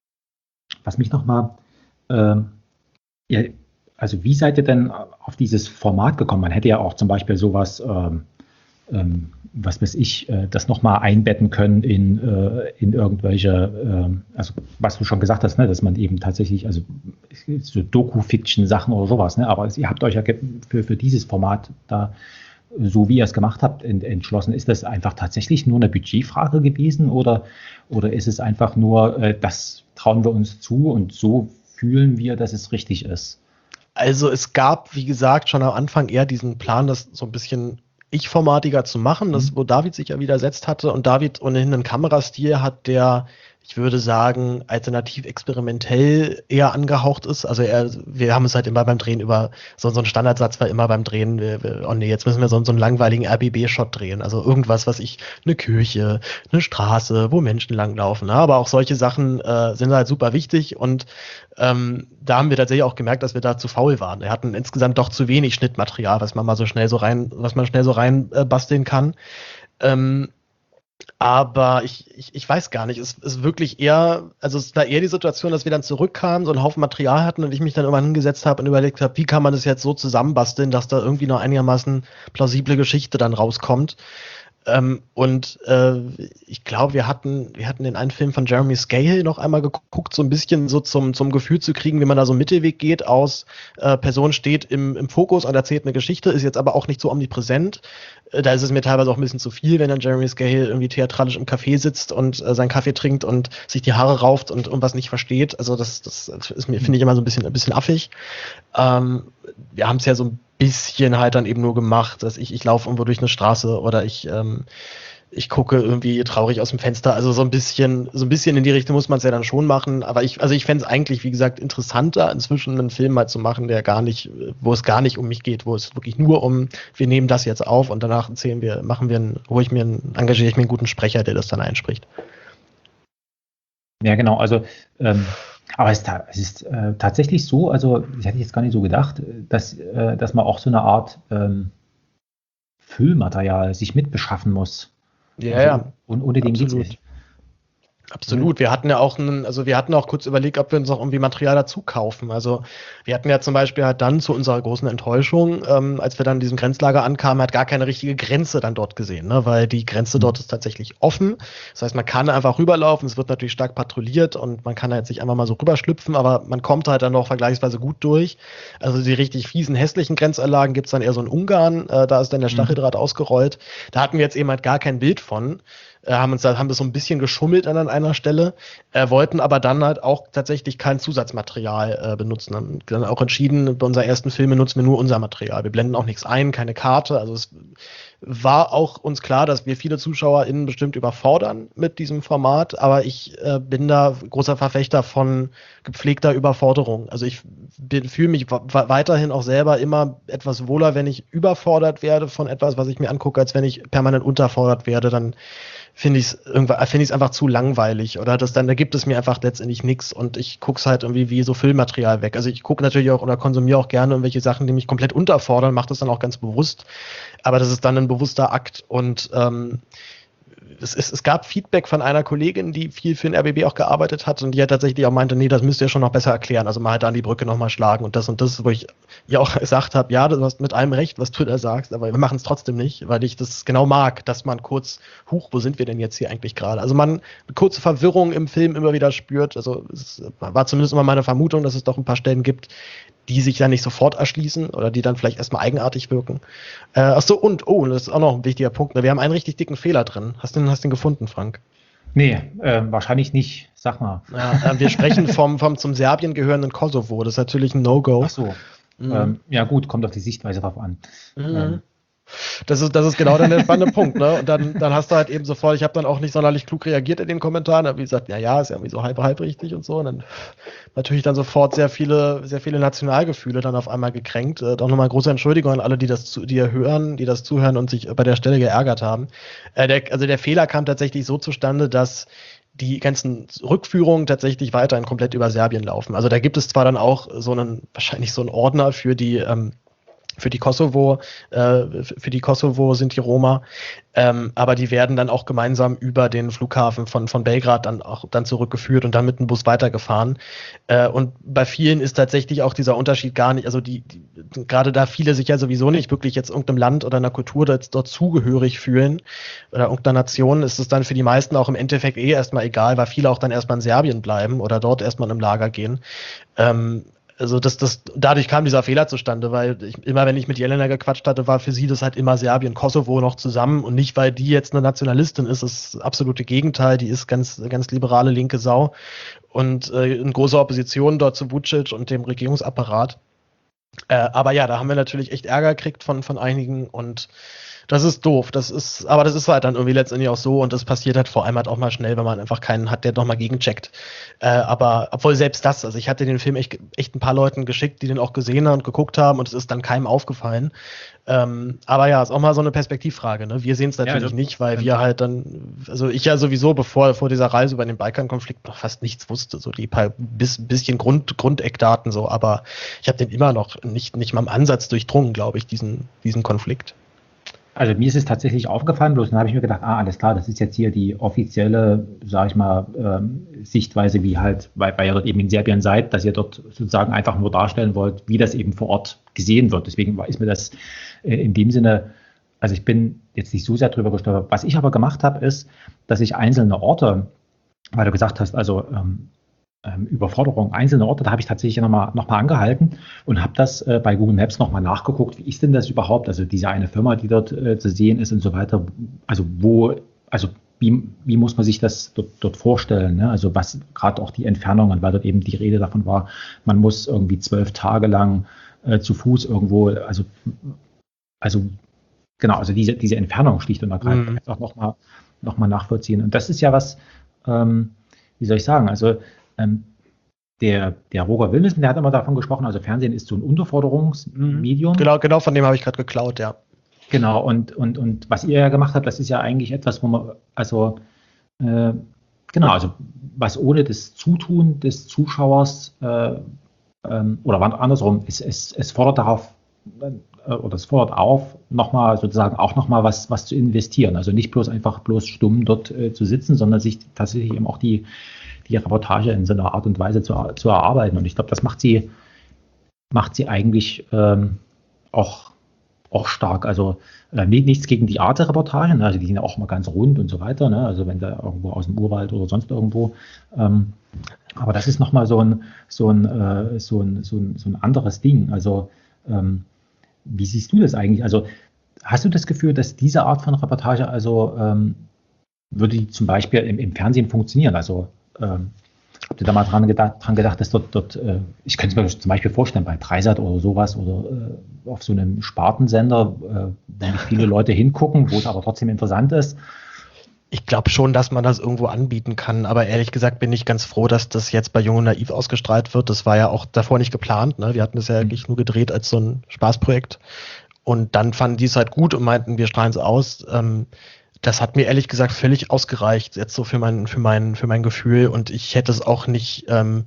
was mich nochmal, ähm, ja, also wie seid ihr denn auf dieses Format gekommen? Man hätte ja auch zum Beispiel sowas ähm, Ähm, was weiß ich, äh, das nochmal einbetten können in, äh, in irgendwelche, äh, also was du schon gesagt hast, ne, dass man eben tatsächlich, also so Doku-Fiction-Sachen oder sowas, ne, aber ihr habt euch ja für, für dieses Format da, so wie ihr es gemacht habt, ent, entschlossen. Ist das einfach tatsächlich nur eine Budgetfrage gewesen oder, oder ist es einfach nur, äh, das trauen wir uns zu und so fühlen wir, dass es richtig ist? Also es gab, wie gesagt, schon am Anfang eher diesen Plan, das so ein bisschen ich-formatiger zu machen, das, wo David sich ja widersetzt hatte, und David ohnehin einen Kamerastil hat, der, ich würde sagen, alternativ experimentell eher angehaucht ist. Also er, wir haben es halt immer beim Drehen über, so, so ein Standardsatz war immer beim Drehen, wir, wir, oh nee, jetzt müssen wir so, so einen langweiligen R B B-Shot drehen. Also irgendwas, was ich, eine Kirche, eine Straße, wo Menschen langlaufen. Ne? Aber auch solche Sachen äh, sind halt super wichtig, und ähm, da haben wir tatsächlich auch gemerkt, dass wir da zu faul waren. Wir hatten insgesamt doch zu wenig Schnittmaterial, was man mal so schnell so rein, was man schnell so rein äh, basteln kann. Ähm, Aber ich, ich, ich weiß gar nicht, es ist wirklich eher, also es war eher die Situation, dass wir dann zurückkamen, so einen Haufen Material hatten und ich mich dann irgendwann hingesetzt habe und überlegt habe, wie kann man das jetzt so zusammenbasteln, dass da irgendwie noch einigermaßen plausible Geschichte dann rauskommt. Ähm, und äh, ich glaube, wir hatten, wir hatten den einen Film von Jeremy Scahill noch einmal geguckt, so ein bisschen so zum, zum Gefühl zu kriegen, wie man da so einen Mittelweg geht aus, äh, Person steht im, im Fokus und erzählt eine Geschichte, ist jetzt aber auch nicht so omnipräsent. Äh, da ist es mir teilweise auch ein bisschen zu viel, wenn dann Jeremy Scahill irgendwie theatralisch im Café sitzt und äh, seinen Kaffee trinkt und sich die Haare rauft und irgendwas nicht versteht. Also das, das ist mir, finde ich, immer so ein bisschen, ein bisschen affig. Ähm, wir haben es ja so ein bisschen halt dann eben nur gemacht, dass ich, ich laufe irgendwo durch eine Straße oder ich, ähm, ich gucke irgendwie traurig aus dem Fenster. Also so ein bisschen, so ein bisschen in die Richtung muss man es ja dann schon machen. Aber ich, also ich fände es eigentlich, wie gesagt, interessanter, inzwischen einen Film mal zu machen, der gar nicht, wo es gar nicht um mich geht, wo es wirklich nur um, wir nehmen das jetzt auf und danach erzählen wir, machen wir einen, hole ich mir einen, engagiere ich mir einen guten Sprecher, der das dann einspricht. Ja, genau. Also, ähm, aber es ist, es ist äh, tatsächlich so, also, das hätte ich jetzt gar nicht so gedacht, dass, äh, dass man auch so eine Art ähm, Füllmaterial sich mitbeschaffen muss. Ja, also, ja. Und ohne den geht's Absolut. nicht. Absolut. Wir hatten ja auch einen, also wir hatten auch kurz überlegt, ob wir uns auch irgendwie Material dazu kaufen. Also wir hatten ja zum Beispiel halt dann zu unserer großen Enttäuschung, ähm, als wir dann in diesem Grenzlager ankamen, halt gar keine richtige Grenze dann dort gesehen, ne? Weil die Grenze dort ist tatsächlich offen. Das heißt, man kann einfach rüberlaufen, es wird natürlich stark patrouilliert und man kann da jetzt nicht einfach mal so rüberschlüpfen, aber man kommt halt dann noch vergleichsweise gut durch. Also die richtig fiesen, hässlichen Grenzanlagen gibt's dann eher so in Ungarn, äh, da ist dann der Stacheldraht mhm. ausgerollt. Da hatten wir jetzt eben halt gar kein Bild von. Äh, haben uns da, haben das so ein bisschen geschummelt an einer Stelle, äh, wollten aber dann halt auch tatsächlich kein Zusatzmaterial äh, benutzen. Haben dann auch entschieden, bei unseren ersten Filmen nutzen wir nur unser Material. Wir blenden auch nichts ein, keine Karte. Also es war auch uns klar, dass wir viele ZuschauerInnen bestimmt überfordern mit diesem Format, aber ich äh, bin da großer Verfechter von gepflegter Überforderung. Also ich fühle mich w- weiterhin auch selber immer etwas wohler, wenn ich überfordert werde von etwas, was ich mir angucke, als wenn ich permanent unterfordert werde. Dann finde ich es irgendwann, finde ich es einfach zu langweilig oder das dann, da gibt es mir einfach letztendlich nichts und ich gucke es halt irgendwie wie so Filmmaterial weg. Also ich gucke natürlich auch oder konsumiere auch gerne irgendwelche Sachen, die mich komplett unterfordern, mache das dann auch ganz bewusst, aber das ist dann ein bewusster Akt und ähm, es, es, es gab Feedback von einer Kollegin, die viel für den R B B auch gearbeitet hat und die hat tatsächlich auch meinte, nee, das müsst ihr schon noch besser erklären, also mal halt an die Brücke nochmal schlagen und das und das, wo ich ja auch gesagt habe, ja, du hast mit allem recht, was du da sagst, aber wir machen es trotzdem nicht, weil ich das genau mag, dass man kurz, huch, wo sind wir denn jetzt hier eigentlich gerade? Also man eine kurze Verwirrung im Film immer wieder spürt, also es war zumindest immer meine Vermutung, dass es doch ein paar Stellen gibt, die sich dann nicht sofort erschließen oder die dann vielleicht erstmal eigenartig wirken. Äh, ach so, und, oh, das ist auch noch ein wichtiger Punkt. Wir haben einen richtig dicken Fehler drin. Hast du den, hast du den gefunden, Frank? Nee, äh, wahrscheinlich nicht. Sag mal. Ja, äh, wir sprechen vom, vom zum Serbien gehörenden Kosovo. Das ist natürlich ein No-Go. Ach so. Mhm. Ähm, ja gut, kommt auf die Sichtweise drauf an. Mhm. Ähm. Das ist, das ist genau dann der spannende Punkt, ne? Und dann, dann hast du halt eben sofort, ich habe dann auch nicht sonderlich klug reagiert in den Kommentaren, aber wie gesagt, ja, ja, ist ja irgendwie so halb, halb richtig und so. Und dann natürlich dann sofort sehr viele, sehr viele Nationalgefühle dann auf einmal gekränkt. Äh, doch nochmal große Entschuldigung an alle, die das zu, die hören, die das zuhören und sich bei der Stelle geärgert haben. Äh, der, also der Fehler kam tatsächlich so zustande, dass die ganzen Rückführungen tatsächlich weiterhin komplett über Serbien laufen. Also da gibt es zwar dann auch so einen, wahrscheinlich so einen Ordner für die, ähm, für die Kosovo, äh, für die Kosovo sind die Roma, ähm, aber die werden dann auch gemeinsam über den Flughafen von, von Belgrad dann auch dann zurückgeführt und dann mit dem Bus weitergefahren. Äh, und bei vielen ist tatsächlich auch dieser Unterschied gar nicht, also die, die gerade da viele sich ja sowieso nicht wirklich jetzt irgendeinem Land oder einer Kultur dort, dort zugehörig fühlen oder irgendeiner Nation, ist es dann für die meisten auch im Endeffekt eh erstmal egal, weil viele auch dann erstmal in Serbien bleiben oder dort erstmal im Lager gehen. Ähm, Also das, das, dadurch kam dieser Fehler zustande, weil ich, immer wenn ich mit Jelena gequatscht hatte, war für sie das halt immer Serbien, Kosovo noch zusammen und nicht, weil die jetzt eine Nationalistin ist, das ist das absolute Gegenteil, die ist ganz, ganz liberale linke Sau und äh, in großer Opposition dort zu Vučić und dem Regierungsapparat. Äh, aber ja, da haben wir natürlich echt Ärger gekriegt von, von einigen und das ist doof. Das ist, aber das ist halt dann irgendwie letztendlich auch so und das passiert halt vor allem halt auch mal schnell, wenn man einfach keinen hat, der nochmal gegencheckt. Äh, aber obwohl selbst das, also ich hatte den Film echt, echt ein paar Leuten geschickt, die den auch gesehen haben und geguckt haben und es ist dann keinem aufgefallen. Ähm, aber ja, ist auch mal so eine Perspektivfrage. Ne? Wir sehen es natürlich ja, also, nicht, weil wir halt dann, also ich ja sowieso bevor vor dieser Reise über den Balkankonflikt noch fast nichts wusste, so die paar bis, bisschen Grund, Grundeckdaten so, aber ich habe den immer noch nicht, nicht mal im Ansatz durchdrungen, glaube ich, diesen, diesen Konflikt. Also mir ist es tatsächlich aufgefallen, bloß dann habe ich mir gedacht, ah, alles klar, das ist jetzt hier die offizielle, sage ich mal, ähm, Sichtweise, wie halt, weil, weil ihr dort eben in Serbien seid, dass ihr dort sozusagen einfach nur darstellen wollt, wie das eben vor Ort gesehen wird. Deswegen ist mir das äh, in dem Sinne, also ich bin jetzt nicht so sehr drüber gestolpert. Was ich aber gemacht habe, ist, dass ich einzelne Orte, weil du gesagt hast, also ähm, ähm, Überforderung, einzelne Orte, da habe ich tatsächlich nochmal noch mal angehalten und habe das äh, bei Google Maps nochmal nachgeguckt, wie ist denn das überhaupt, also diese eine Firma, die dort äh, zu sehen ist und so weiter, also wo, also wie, wie muss man sich das dort, dort vorstellen, ne? Also was gerade auch die Entfernungen, weil dort eben die Rede davon war, man muss irgendwie zwölf Tage lang äh, zu Fuß irgendwo, also, also genau, also diese, diese Entfernung schlicht und ergreifend Mhm. einfach nochmal noch mal nachvollziehen. Und das ist ja was, ähm, wie soll ich sagen, also ähm, der, der Roger Willemsen, der hat immer davon gesprochen, also Fernsehen ist so ein Unterforderungsmedium. Genau, genau von dem habe ich gerade geklaut, ja. Genau, und, und, und was ihr ja gemacht habt, das ist ja eigentlich etwas, wo man, also äh, genau, also was ohne das Zutun des Zuschauers äh, ähm, oder andersrum, es, es, es fordert darauf, äh, oder es fordert auf, nochmal sozusagen auch nochmal was, was zu investieren. Also nicht bloß einfach bloß stumm dort äh, zu sitzen, sondern sich tatsächlich eben auch die, die Reportage in so einer Art und Weise zu, zu erarbeiten. Und ich glaube, das macht sie, macht sie eigentlich ähm, auch, auch stark. Also äh, nichts gegen die Art der Reportagen, ne? Also die sind ja auch mal ganz rund und so weiter. Ne? Also wenn da irgendwo aus dem Urwald oder sonst irgendwo. Ähm, aber das ist nochmal so ein, so, ein, äh, so, ein, so, ein, so ein anderes Ding. Also ähm, wie siehst du das eigentlich? Also hast du das Gefühl, dass diese Art von Reportage, also ähm, würde die zum Beispiel im, im Fernsehen funktionieren? Also ähm, habt ihr da mal dran gedacht, dran gedacht dass dort, dort äh, ich könnte es mir zum Beispiel vorstellen, bei Dreisat oder sowas oder äh, auf so einem Spartensender, äh, wo nicht viele Leute hingucken, wo es aber trotzdem interessant ist. Ich glaube schon, dass man das irgendwo anbieten kann, aber ehrlich gesagt bin ich ganz froh, dass das jetzt bei Jung und Naiv ausgestrahlt wird. Das war ja auch davor nicht geplant, ne? Wir hatten das ja eigentlich nur gedreht als so ein Spaßprojekt und dann fanden die es halt gut und meinten, wir strahlen es aus. Ähm, das hat mir ehrlich gesagt völlig ausgereicht, jetzt so für mein, für mein, für mein Gefühl und ich hätte es auch nicht ähm,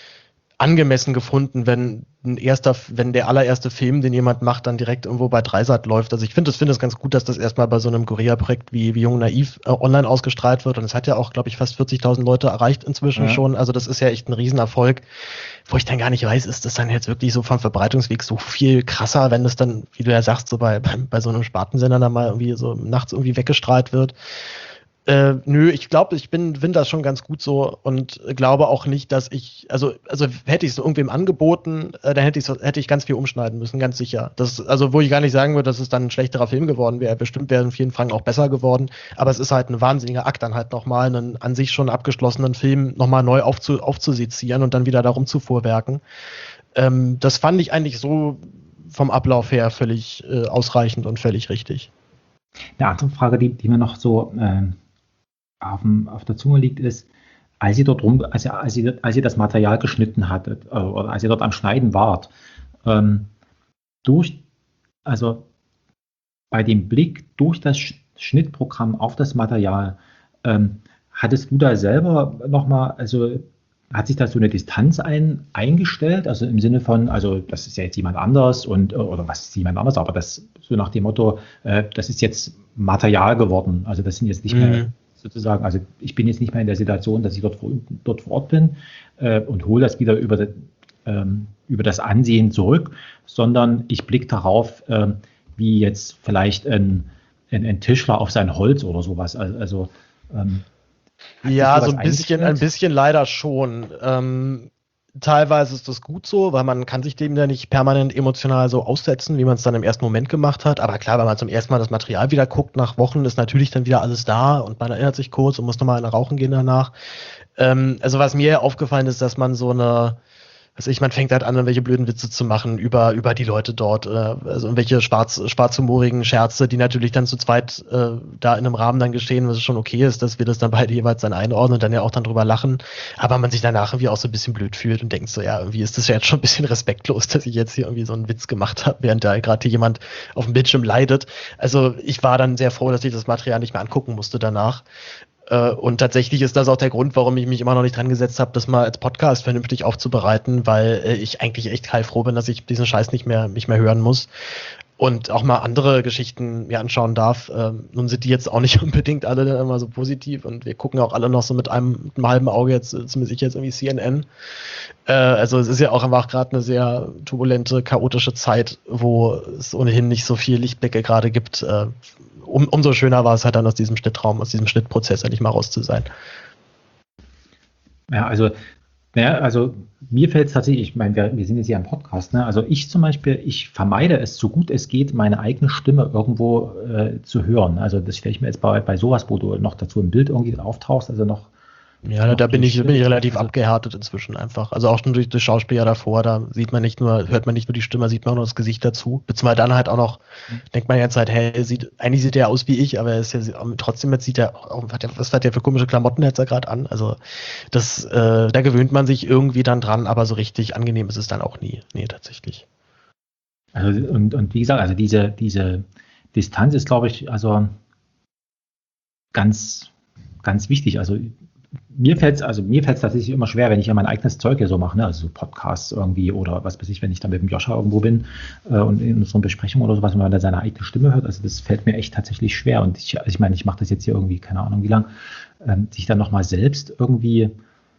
angemessen gefunden, wenn ein erster, wenn der allererste Film, den jemand macht, dann direkt irgendwo bei Dreisat läuft. Also ich finde es finde es ganz gut, dass das erstmal bei so einem Guerilla-Projekt wie, wie Jung und Naiv äh, online ausgestrahlt wird. Und es hat ja auch, glaube ich, fast vierzigtausend Leute erreicht inzwischen Ja. schon. Also das ist ja echt ein Riesenerfolg. Wo ich dann gar nicht weiß, ist das dann jetzt wirklich so vom Verbreitungsweg so viel krasser, wenn das dann, wie du ja sagst, so bei, bei, bei so einem Spartensender dann mal irgendwie so nachts irgendwie weggestrahlt wird. Äh, nö, ich glaube, ich bin finde das schon ganz gut so und glaube auch nicht, dass ich, also, also hätte ich es irgendwem angeboten, äh, dann hätte ich hätte ich ganz viel umschneiden müssen, ganz sicher. Das, also, wo ich gar nicht sagen würde, dass es dann ein schlechterer Film geworden wäre. Bestimmt wäre in vielen Fragen auch besser geworden, aber es ist halt ein wahnsinniger Akt, dann halt nochmal einen an sich schon abgeschlossenen Film nochmal neu aufzu, aufzusezieren und dann wieder darum zu vorwerken. Ähm, das fand ich eigentlich so vom Ablauf her völlig äh, ausreichend und völlig richtig. Eine andere Frage, die, die mir noch so äh, auf, dem, auf der Zunge liegt, ist, als ihr dort rum, als ihr, als ihr, als ihr das Material geschnitten hattet, äh, oder als ihr dort am Schneiden wart, ähm, durch, also bei dem Blick durch das Sch- Schnittprogramm auf das Material, ähm, hattest du da selber nochmal, also hat sich da so eine Distanz ein, eingestellt, also im Sinne von, also das ist ja jetzt jemand anders und, äh, oder was ist jemand anders, aber das so nach dem Motto, äh, das ist jetzt Material geworden, also das sind jetzt nicht Mhm. mehr sozusagen, also ich bin jetzt nicht mehr in der Situation, dass ich dort vor, dort vor Ort bin äh, und hole das wieder über, ähm, über das Ansehen zurück, sondern ich blicke darauf, ähm, wie jetzt vielleicht ein, ein, ein Tischler auf sein Holz oder sowas. Also, also ähm, ja, so ein bisschen, ein bisschen leider schon. Ähm, teilweise ist das gut so, weil man kann sich dem ja nicht permanent emotional so aussetzen, wie man es dann im ersten Moment gemacht hat. Aber klar, wenn man zum ersten Mal das Material wieder guckt, nach Wochen ist natürlich dann wieder alles da und man erinnert sich kurz und muss nochmal eine rauchen gehen danach. Ähm, also was mir aufgefallen ist, dass man so eine Also ich, man fängt halt an, irgendwelche blöden Witze zu machen über, über die Leute dort, äh, also irgendwelche schwarz, schwarzhumorigen Scherze, die natürlich dann zu zweit äh, da in einem Rahmen dann geschehen, was schon okay ist, dass wir das dann beide jeweils dann einordnen und dann ja auch dann drüber lachen, aber man sich danach irgendwie auch so ein bisschen blöd fühlt und denkt so, ja, irgendwie ist das ja jetzt schon ein bisschen respektlos, dass ich jetzt hier irgendwie so einen Witz gemacht habe, während da gerade hier jemand auf dem Bildschirm leidet. Also ich war dann sehr froh, dass ich das Material nicht mehr angucken musste danach. Und tatsächlich ist das auch der Grund, warum ich mich immer noch nicht dran gesetzt habe, das mal als Podcast vernünftig aufzubereiten, weil äh, ich eigentlich echt heilfroh bin, dass ich diesen Scheiß nicht mehr, nicht mehr hören muss und auch mal andere Geschichten mir anschauen darf. Ähm, nun sind die jetzt auch nicht unbedingt alle immer so positiv und wir gucken auch alle noch so mit einem, mit einem halben Auge jetzt, zumindest ich jetzt irgendwie C N N. Äh, also es ist ja auch einfach gerade eine sehr turbulente, chaotische Zeit, wo es ohnehin nicht so viel Lichtblicke gerade gibt. Äh, Um, umso schöner war es halt dann aus diesem Schnittraum, aus diesem Schnittprozess endlich mal raus zu sein. Ja, also, ja, also mir fällt es tatsächlich, ich meine, wir, wir sind jetzt hier im Podcast, ne? Also ich zum Beispiel, ich vermeide es so gut es geht, meine eigene Stimme irgendwo äh, zu hören. Also das stelle ich mir jetzt bei, bei sowas, wo du noch dazu im Bild irgendwie auftauchst, also noch Ja, da bin ich, bin ich relativ also, abgehärtet inzwischen einfach. Also auch schon durch die Schauspieler davor, da sieht man nicht nur, hört man nicht nur die Stimme, sieht man auch noch das Gesicht dazu. Beziehungsweise dann halt auch noch, mhm. denkt man jetzt halt, hey, sieht, eigentlich sieht er aus wie ich, aber er ist ja trotzdem, jetzt sieht er, was hat der für komische Klamotten jetzt da gerade an? Also das, äh, da gewöhnt man sich irgendwie dann dran, aber so richtig angenehm ist es dann auch nie. Nee, tatsächlich. Also und, und wie gesagt, also diese, diese Distanz ist, glaube ich, also ganz, ganz wichtig. Also mir fällt es also mir fällt's tatsächlich immer schwer, wenn ich ja mein eigenes Zeug hier so mache, ne? Also so Podcasts irgendwie oder was weiß ich, wenn ich dann mit dem Joscha irgendwo bin äh, und in so einer Besprechung oder sowas, wenn man da seine eigene Stimme hört, also das fällt mir echt tatsächlich schwer. Und ich, also ich meine, ich mache das jetzt hier irgendwie, keine Ahnung wie lang, ähm, sich dann nochmal selbst irgendwie,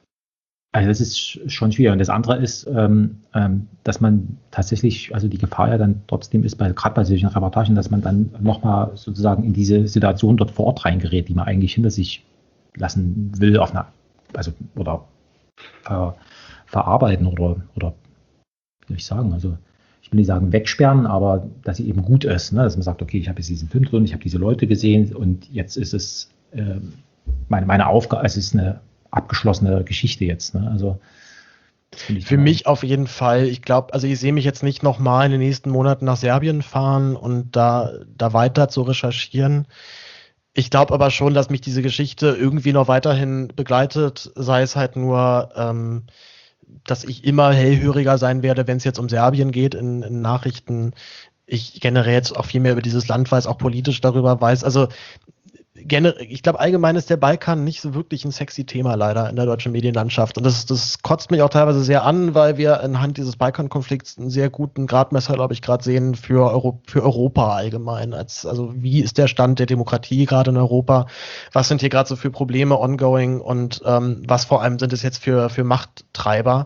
also das ist schon schwierig. Und das andere ist, ähm, ähm, dass man tatsächlich, also die Gefahr ja dann trotzdem ist, bei, gerade bei solchen Reportagen, dass man dann nochmal sozusagen in diese Situation dort vor Ort reingerät, die man eigentlich hinter sich lassen will, auf eine, also oder ver, verarbeiten oder, oder wie soll ich sagen, also ich will nicht sagen wegsperren, aber dass sie eben gut ist, ne? Dass man sagt, okay, ich habe jetzt diesen Film drin, ich habe diese Leute gesehen und jetzt ist es äh, meine, meine Aufgabe, es ist eine abgeschlossene Geschichte jetzt, ne? Also das finde ich für mich auf jeden Fall. Ich glaube, also ich sehe mich jetzt nicht nochmal in den nächsten Monaten nach Serbien fahren und da, da weiter zu recherchieren. Ich glaube aber schon, dass mich diese Geschichte irgendwie noch weiterhin begleitet, sei es halt nur, ähm, dass ich immer hellhöriger sein werde, wenn es jetzt um Serbien geht in, in Nachrichten. Ich generell jetzt auch viel mehr über dieses Land weiß, auch politisch darüber weiß. Also generell, ich glaube allgemein ist der Balkan nicht so wirklich ein sexy Thema leider in der deutschen Medienlandschaft. Und das, das kotzt mich auch teilweise sehr an, weil wir anhand dieses Balkankonflikts einen sehr guten Gradmesser, glaube ich, gerade sehen für, Euro, für Europa allgemein. Als, also wie ist der Stand der Demokratie gerade in Europa? Was sind hier gerade so für Probleme ongoing? Und ähm, was vor allem sind es jetzt für, für Machttreiber,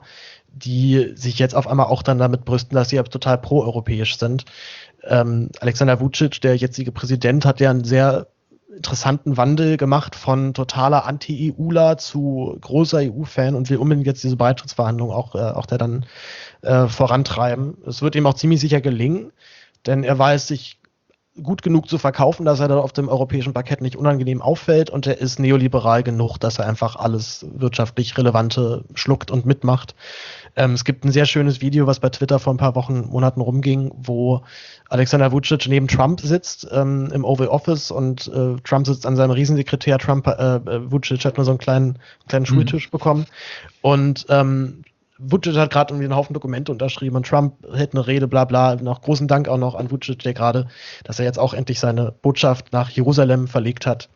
die sich jetzt auf einmal auch dann damit brüsten, dass sie total proeuropäisch sind. Ähm, Alexander Vučić, der jetzige Präsident, hat ja einen sehr interessanten Wandel gemacht von totaler Anti-EUler zu großer E U-Fan und will unbedingt jetzt diese Beitrittsverhandlungen auch, äh, auch der dann äh, vorantreiben. Es wird ihm auch ziemlich sicher gelingen, denn er weiß, sich gut genug zu verkaufen, dass er dann auf dem europäischen Parkett nicht unangenehm auffällt und er ist neoliberal genug, dass er einfach alles wirtschaftlich Relevante schluckt und mitmacht. Ähm, es gibt ein sehr schönes Video, was bei Twitter vor ein paar Wochen, Monaten rumging, wo Alexander Vučić neben Trump sitzt ähm, im Oval Office und äh, Trump sitzt an seinem Riesensekretär. Trump, äh, Vučić hat nur so einen kleinen, kleinen Schultisch mhm. bekommen und ähm, Vučić hat gerade irgendwie einen Haufen Dokumente unterschrieben und Trump hält eine Rede, bla bla. Noch großen Dank auch noch an Vučić, der gerade, dass er jetzt auch endlich seine Botschaft nach Jerusalem verlegt hat.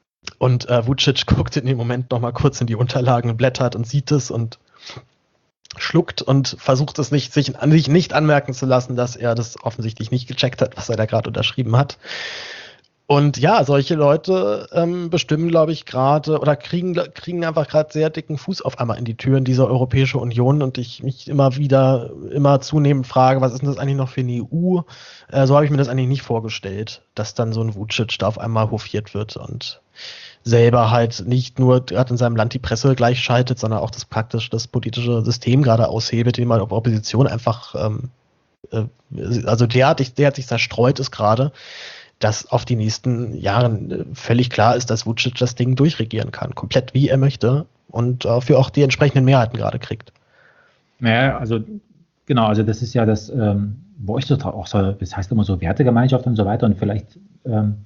Und äh, Vučić guckt in dem Moment noch mal kurz in die Unterlagen, blättert und sieht es und schluckt und versucht es nicht, sich an sich nicht anmerken zu lassen, dass er das offensichtlich nicht gecheckt hat, was er da gerade unterschrieben hat. Und ja, solche Leute ähm, bestimmen, glaube ich, gerade oder kriegen, kriegen einfach gerade sehr dicken Fuß auf einmal in die Türen dieser Europäische Union und ich mich immer wieder, immer zunehmend frage, was ist denn das eigentlich noch für eine E U? Äh, so habe ich mir das eigentlich nicht vorgestellt, dass dann so ein Vučić da auf einmal hofiert wird und selber halt nicht nur gerade in seinem Land die Presse gleichschaltet, sondern auch das praktisch das politische System gerade aushebelt, indem man auf Opposition einfach, ähm, äh, also derartig, derartig zerstreut ist gerade, dass auf die nächsten Jahre völlig klar ist, dass Vučić das Ding durchregieren kann, komplett wie er möchte und dafür auch die entsprechenden Mehrheiten gerade kriegt. Naja, also genau, also das ist ja das, ähm, wo ich so auch so, das heißt immer so Wertegemeinschaft und so weiter und vielleicht ähm,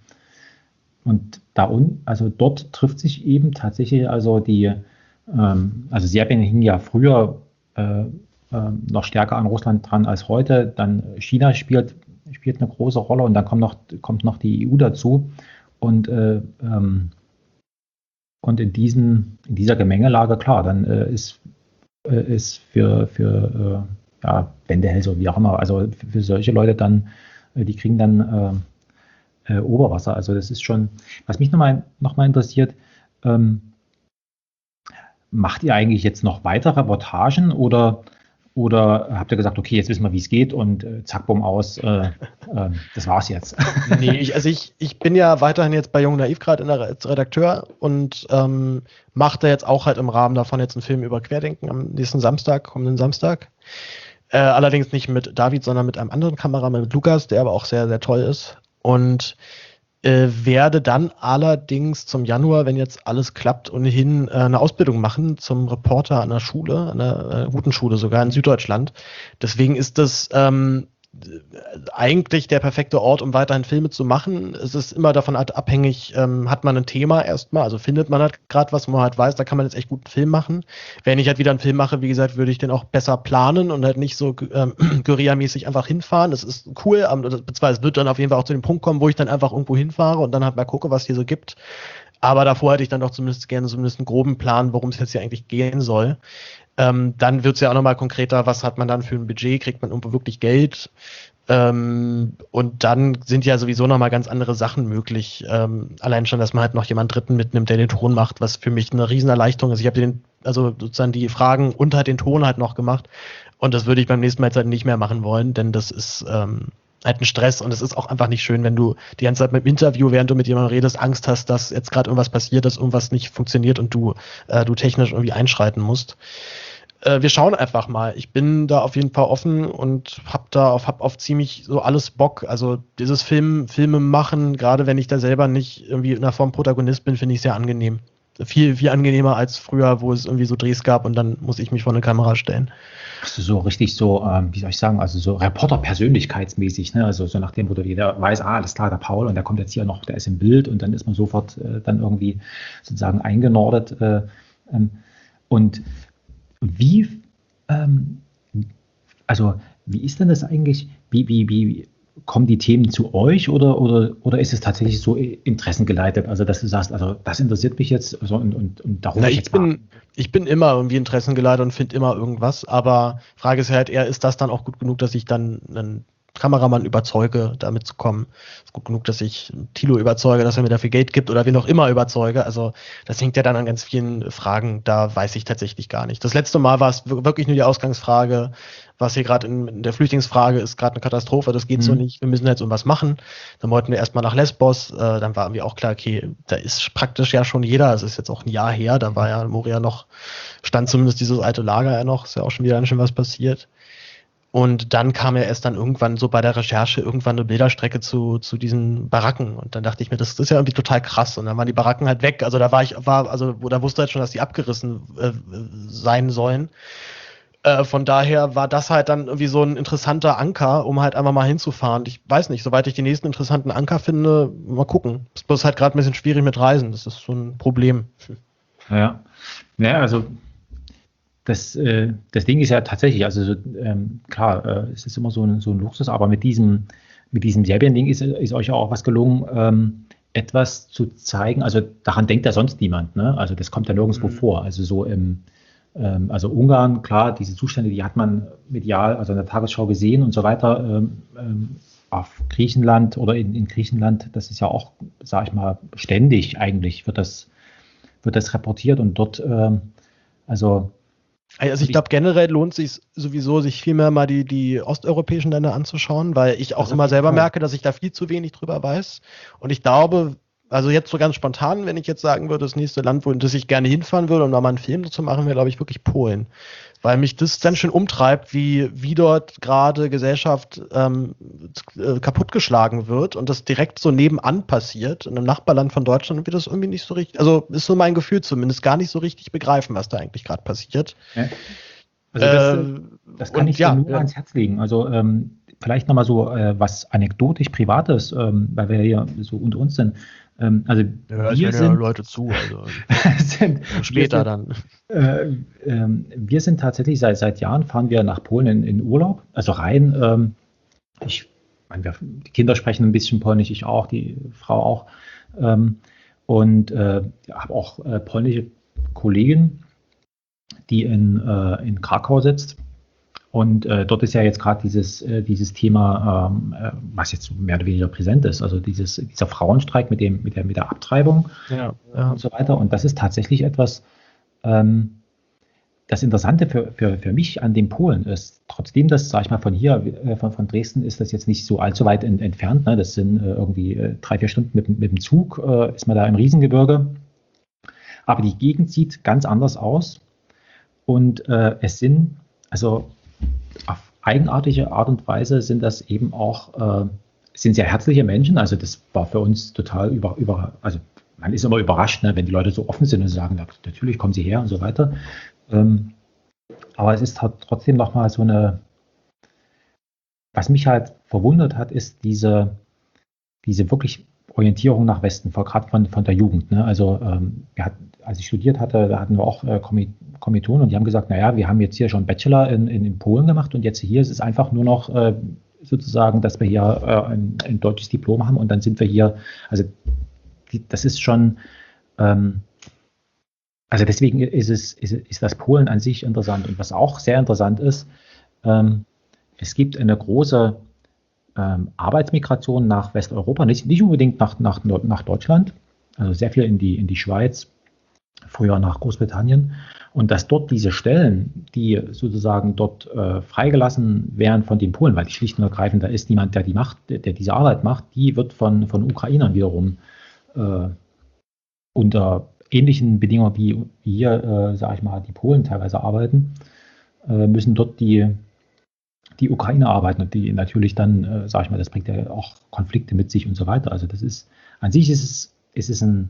und da unten, also dort trifft sich eben tatsächlich also die, ähm, also Serbien hing ja früher äh, äh, noch stärker an Russland dran als heute, dann China spielt spielt eine große Rolle und dann kommt noch, kommt noch die E U dazu und, äh, ähm, und in, diesen, in dieser Gemengelage, klar, dann äh, ist, äh, ist für, für äh, ja, Wendehälse, wie auch immer, also für, für solche Leute dann, äh, die kriegen dann äh, äh, Oberwasser, also das ist schon, was mich nochmal noch mal interessiert, ähm, macht ihr eigentlich jetzt noch weitere Reportagen oder Oder habt ihr gesagt, okay, jetzt wissen wir, wie es geht und äh, zack, bumm, aus, äh, äh, das war's jetzt? Nee, ich, also ich, ich bin ja weiterhin jetzt bei Jung Naiv gerade als Redakteur und ähm, mache da jetzt auch halt im Rahmen davon jetzt einen Film über Querdenken am nächsten Samstag, kommenden Samstag. Äh, allerdings nicht mit David, sondern mit einem anderen Kameramann, mit Lukas, der aber auch sehr, sehr toll ist. Und Äh, werde dann allerdings zum Januar, wenn jetzt alles klappt, ohnehin äh, eine Ausbildung machen zum Reporter an der Schule, an einer äh, guten Schule sogar in Süddeutschland. Deswegen ist das ähm, eigentlich der perfekte Ort, um weiterhin Filme zu machen. Es ist immer davon abhängig, ähm, hat man ein Thema erstmal, also findet man halt gerade was, wo man halt weiß, da kann man jetzt echt gut einen Film machen. Wenn ich halt wieder einen Film mache, wie gesagt, würde ich den auch besser planen und halt nicht so ähm, Guerilla-mäßig einfach hinfahren. Das ist cool, aber beziehungsweise es wird dann auf jeden Fall auch zu dem Punkt kommen, wo ich dann einfach irgendwo hinfahre und dann halt mal gucke, was hier so gibt. Aber davor hätte ich dann doch zumindest gerne zumindest einen groben Plan, worum es jetzt hier eigentlich gehen soll. Ähm, dann wird es ja auch nochmal konkreter, was hat man dann für ein Budget, kriegt man irgendwo wirklich Geld? Ähm, und dann sind ja sowieso nochmal ganz andere Sachen möglich. Ähm, allein schon, dass man halt noch jemand Dritten mitnimmt, der den Ton macht, was für mich eine Riesenerleichterung ist. Ich habe den, also sozusagen die Fragen und halt den Ton halt noch gemacht. Und das würde ich beim nächsten Mal jetzt halt nicht mehr machen wollen, denn das ist ähm, halt ein Stress und es ist auch einfach nicht schön, wenn du die ganze Zeit mit dem Interview, während du mit jemandem redest, Angst hast, dass jetzt gerade irgendwas passiert, dass irgendwas nicht funktioniert und du, äh, du technisch irgendwie einschreiten musst. Wir schauen einfach mal. Ich bin da auf jeden Fall offen und hab da auf, hab auf ziemlich so alles Bock. Also dieses Film, Filme machen, gerade wenn ich da selber nicht irgendwie in der Form Protagonist bin, finde ich sehr angenehm. Viel, viel angenehmer als früher, wo es irgendwie so Drehs gab und dann muss ich mich vor eine Kamera stellen. Also so richtig so, ähm, wie soll ich sagen, also so Reporter-persönlichkeitsmäßig, ne? Also so nach dem, wo jeder weiß, ah, alles klar, der Paul und der kommt jetzt hier noch, der ist im Bild und dann ist man sofort äh, dann irgendwie sozusagen eingenordet. Äh, ähm, und Wie, ähm, also wie ist denn das eigentlich? Wie, wie, wie kommen die Themen zu euch oder, oder, oder ist es tatsächlich so interessengeleitet? Also dass du sagst, also das interessiert mich jetzt also, und, und, und darum Na, ich ich jetzt bin, mal. ich bin immer irgendwie interessengeleitet und finde immer irgendwas, aber Frage ist halt eher, ist das dann auch gut genug, dass ich dann einen Kameramann überzeuge, damit zu kommen. Ist gut genug, dass ich Thilo überzeuge, dass er mir dafür Geld gibt oder wen auch immer überzeuge. Also das hängt ja dann an ganz vielen Fragen, da weiß ich tatsächlich gar nicht. Das letzte Mal war es wirklich nur die Ausgangsfrage, was hier gerade in, in der Flüchtlingsfrage ist, gerade eine Katastrophe, das geht mhm. so nicht, wir müssen jetzt irgendwas machen. Dann wollten wir erstmal nach Lesbos, äh, dann war irgendwie auch klar, okay, da ist praktisch ja schon jeder, es ist jetzt auch ein Jahr her, da war ja Moria noch, stand zumindest dieses alte Lager ja noch, ist ja auch schon wieder schon was passiert. Und dann kam ja erst dann irgendwann so bei der Recherche irgendwann eine Bilderstrecke zu, zu diesen Baracken. Und dann dachte ich mir, das ist ja irgendwie total krass. Und dann waren die Baracken halt weg. Also da war ich, war, also da wusste halt schon, dass die abgerissen äh, sein sollen. Äh, von daher war das halt dann irgendwie so ein interessanter Anker, um halt einfach mal hinzufahren. Ich weiß nicht, soweit ich die nächsten interessanten Anker finde, mal gucken. Ist bloß halt gerade ein bisschen schwierig mit Reisen. Das ist so ein Problem. Ja, ja, also Das, äh, das Ding ist ja tatsächlich, also so, ähm, klar, äh, es ist immer so ein, so ein Luxus, aber mit diesem, mit diesem Serbien-Ding ist, ist euch auch was gelungen, ähm, etwas zu zeigen. Also daran denkt ja sonst niemand, ne? Also das kommt ja nirgendwo mhm. vor. Also so im, ähm, also Ungarn, klar, diese Zustände, die hat man medial, also in der Tagesschau gesehen und so weiter. Ähm, ähm, auf Griechenland oder in, in Griechenland, das ist ja auch, sag ich mal, ständig eigentlich wird das, wird das reportiert und dort, ähm, also Also ich glaube, generell lohnt es sich sowieso, sich viel mehr mal die, die osteuropäischen Länder anzuschauen, weil ich auch immer selber merke, dass ich da viel zu wenig drüber weiß. Und ich glaube, also jetzt so ganz spontan, wenn ich jetzt sagen würde, das nächste Land, wo das ich gerne hinfahren würde, um da mal einen Film zu machen, wäre, glaube ich, wirklich Polen. Weil mich das dann schön umtreibt, wie, wie dort gerade Gesellschaft ähm, kaputtgeschlagen wird und das direkt so nebenan passiert, in einem Nachbarland von Deutschland, und wir das irgendwie nicht so richtig, also ist so mein Gefühl zumindest, gar nicht so richtig begreifen, was da eigentlich gerade passiert. Ja. Also das, ähm, das kann und, ich dir ja, nur ja. ans Herz legen. Also ähm, vielleicht nochmal so äh, was anekdotisch Privates, ähm, weil wir hier so unter uns sind. Ähm, also ja, wir sind ja Leute zu, also sind, später sind, dann. Äh, äh, wir sind tatsächlich seit seit Jahren fahren wir nach Polen in, in Urlaub, also rein. Ähm, ich meine, wir, die Kinder sprechen ein bisschen Polnisch, ich auch, die Frau auch, ähm, und äh, habe auch äh, polnische Kollegin, die in, äh, in Krakau sitzt. Und äh, dort ist ja jetzt gerade dieses, äh, dieses Thema, ähm, äh, was jetzt mehr oder weniger präsent ist, also dieses, dieser Frauenstreik mit, dem, mit, der, mit der Abtreibung ja, ja. und so weiter. Und das ist tatsächlich etwas, ähm, das Interessante für, für, für mich an den Polen ist, trotzdem das, sage ich mal, von hier, äh, von, von Dresden ist das jetzt nicht so allzu weit in, entfernt. Ne? Das sind äh, irgendwie äh, drei, vier Stunden mit, mit dem Zug, äh, ist man da im Riesengebirge. Aber die Gegend sieht ganz anders aus. Und äh, es sind, also auf eigenartige Art und Weise sind das eben auch äh, sind sehr herzliche Menschen, also das war für uns total über, über also man ist immer überrascht, ne, wenn die Leute so offen sind und sagen, ja, natürlich kommen sie her und so weiter. Ähm, aber es ist halt trotzdem nochmal so eine, was mich halt verwundert hat, ist diese, diese wirklich Orientierung nach Westen, gerade von, von der Jugend. Ne? Also ähm, wir hatten, als ich studiert hatte, da hatten wir auch äh, Kommilitonen und die haben gesagt, naja, wir haben jetzt hier schon Bachelor in, in, in Polen gemacht und jetzt hier ist es einfach nur noch äh, sozusagen, dass wir hier äh, ein, ein deutsches Diplom haben und dann sind wir hier, also die, das ist schon, ähm, also deswegen ist es, ist, ist das Polen an sich interessant. Und was auch sehr interessant ist, ähm, es gibt eine große ähm, Arbeitsmigration nach Westeuropa, nicht, nicht unbedingt nach, nach, nach Deutschland, also sehr viel in die, in die Schweiz, früher nach Großbritannien. Und dass dort diese Stellen, die sozusagen dort äh, freigelassen werden von den Polen, weil die schlicht und ergreifend, da ist niemand, der die macht, der, der diese Arbeit macht, die wird von, von Ukrainern wiederum äh, unter ähnlichen Bedingungen wie hier, äh, sage ich mal, die Polen teilweise arbeiten, äh, müssen dort die, die Ukrainer arbeiten und die natürlich dann, äh, sage ich mal, das bringt ja auch Konflikte mit sich und so weiter. Also das ist, an sich ist es, ist es ein,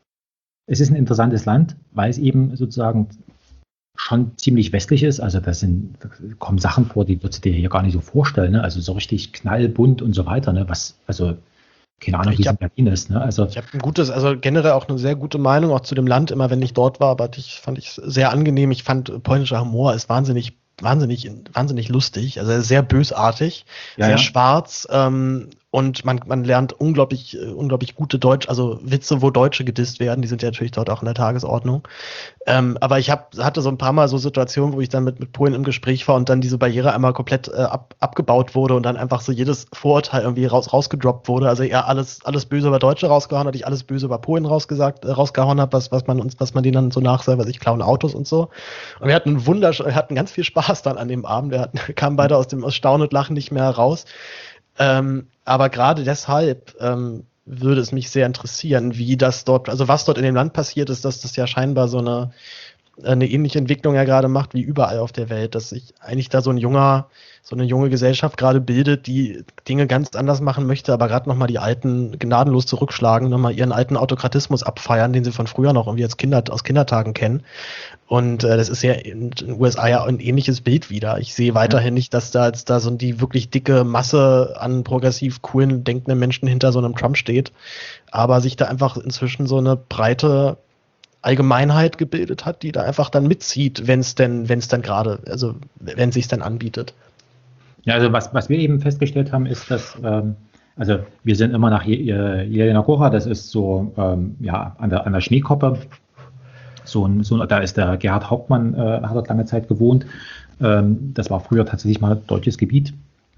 es ist ein interessantes Land, weil es eben sozusagen schon ziemlich westlich ist. Also da sind, da kommen Sachen vor, die würdest du dir hier gar nicht so vorstellen. Ne? Also so richtig knallbunt und so weiter. Ne? Was, also keine Ahnung, wie es in Berlin ist. Ne? Also, ich habe ein gutes, also generell auch eine sehr gute Meinung auch zu dem Land, immer wenn ich dort war, aber ich fand ich sehr angenehm. Ich fand polnischer Humor ist wahnsinnig, wahnsinnig, wahnsinnig lustig, also sehr bösartig, ja, sehr ja. schwarz ähm, und man, man lernt unglaublich, äh, unglaublich gute Deutsch, also Witze, wo Deutsche gedisst werden, die sind ja natürlich dort auch in der Tagesordnung. Ähm, aber ich hab, hatte so ein paar Mal so Situationen, wo ich dann mit, mit Polen im Gespräch war und dann diese Barriere einmal komplett äh, ab, abgebaut wurde und dann einfach so jedes Vorurteil irgendwie raus, rausgedroppt wurde. Also eher alles, alles böse über Deutsche rausgehauen hat, ich alles böse über Polen rausgesagt, äh, rausgehauen habe, was, was man uns, was man denen dann so nachsagt, was ich klauen Autos und so. Und wir hatten wundersch wir hatten ganz viel Spaß dann an dem Abend. Wir hatten, kamen beide aus dem aus Staunen und Lachen nicht mehr heraus. Ähm, aber gerade deshalb ähm, würde es mich sehr interessieren, wie das dort, also was dort in dem Land passiert ist, dass das ja scheinbar so eine, eine ähnliche Entwicklung ja gerade macht wie überall auf der Welt, dass sich eigentlich da so ein junger, so eine junge Gesellschaft gerade bildet, die Dinge ganz anders machen möchte, aber gerade nochmal die Alten gnadenlos zurückschlagen, nochmal ihren alten Autokratismus abfeiern, den sie von früher noch irgendwie als Kinder, aus Kindertagen kennen. Und äh, das ist ja in den U S A ja ein ähnliches Bild wieder. Ich sehe weiterhin nicht, dass da jetzt da so die wirklich dicke Masse an progressiv coolen, denkenden Menschen hinter so einem Trump steht, aber sich da einfach inzwischen so eine breite Allgemeinheit gebildet hat, die da einfach dann mitzieht, wenn es denn, wenn es dann gerade, also wenn es sich dann anbietet. Ja, also was, was wir eben festgestellt haben, ist, dass ähm, also wir sind immer nach Jelena Góra, das ist so ähm, ja an der, an der Schneekoppe. So ein, so, da ist der Gerhard Hauptmann, äh, hat dort lange Zeit gewohnt. Ähm, das war früher tatsächlich mal deutsches Gebiet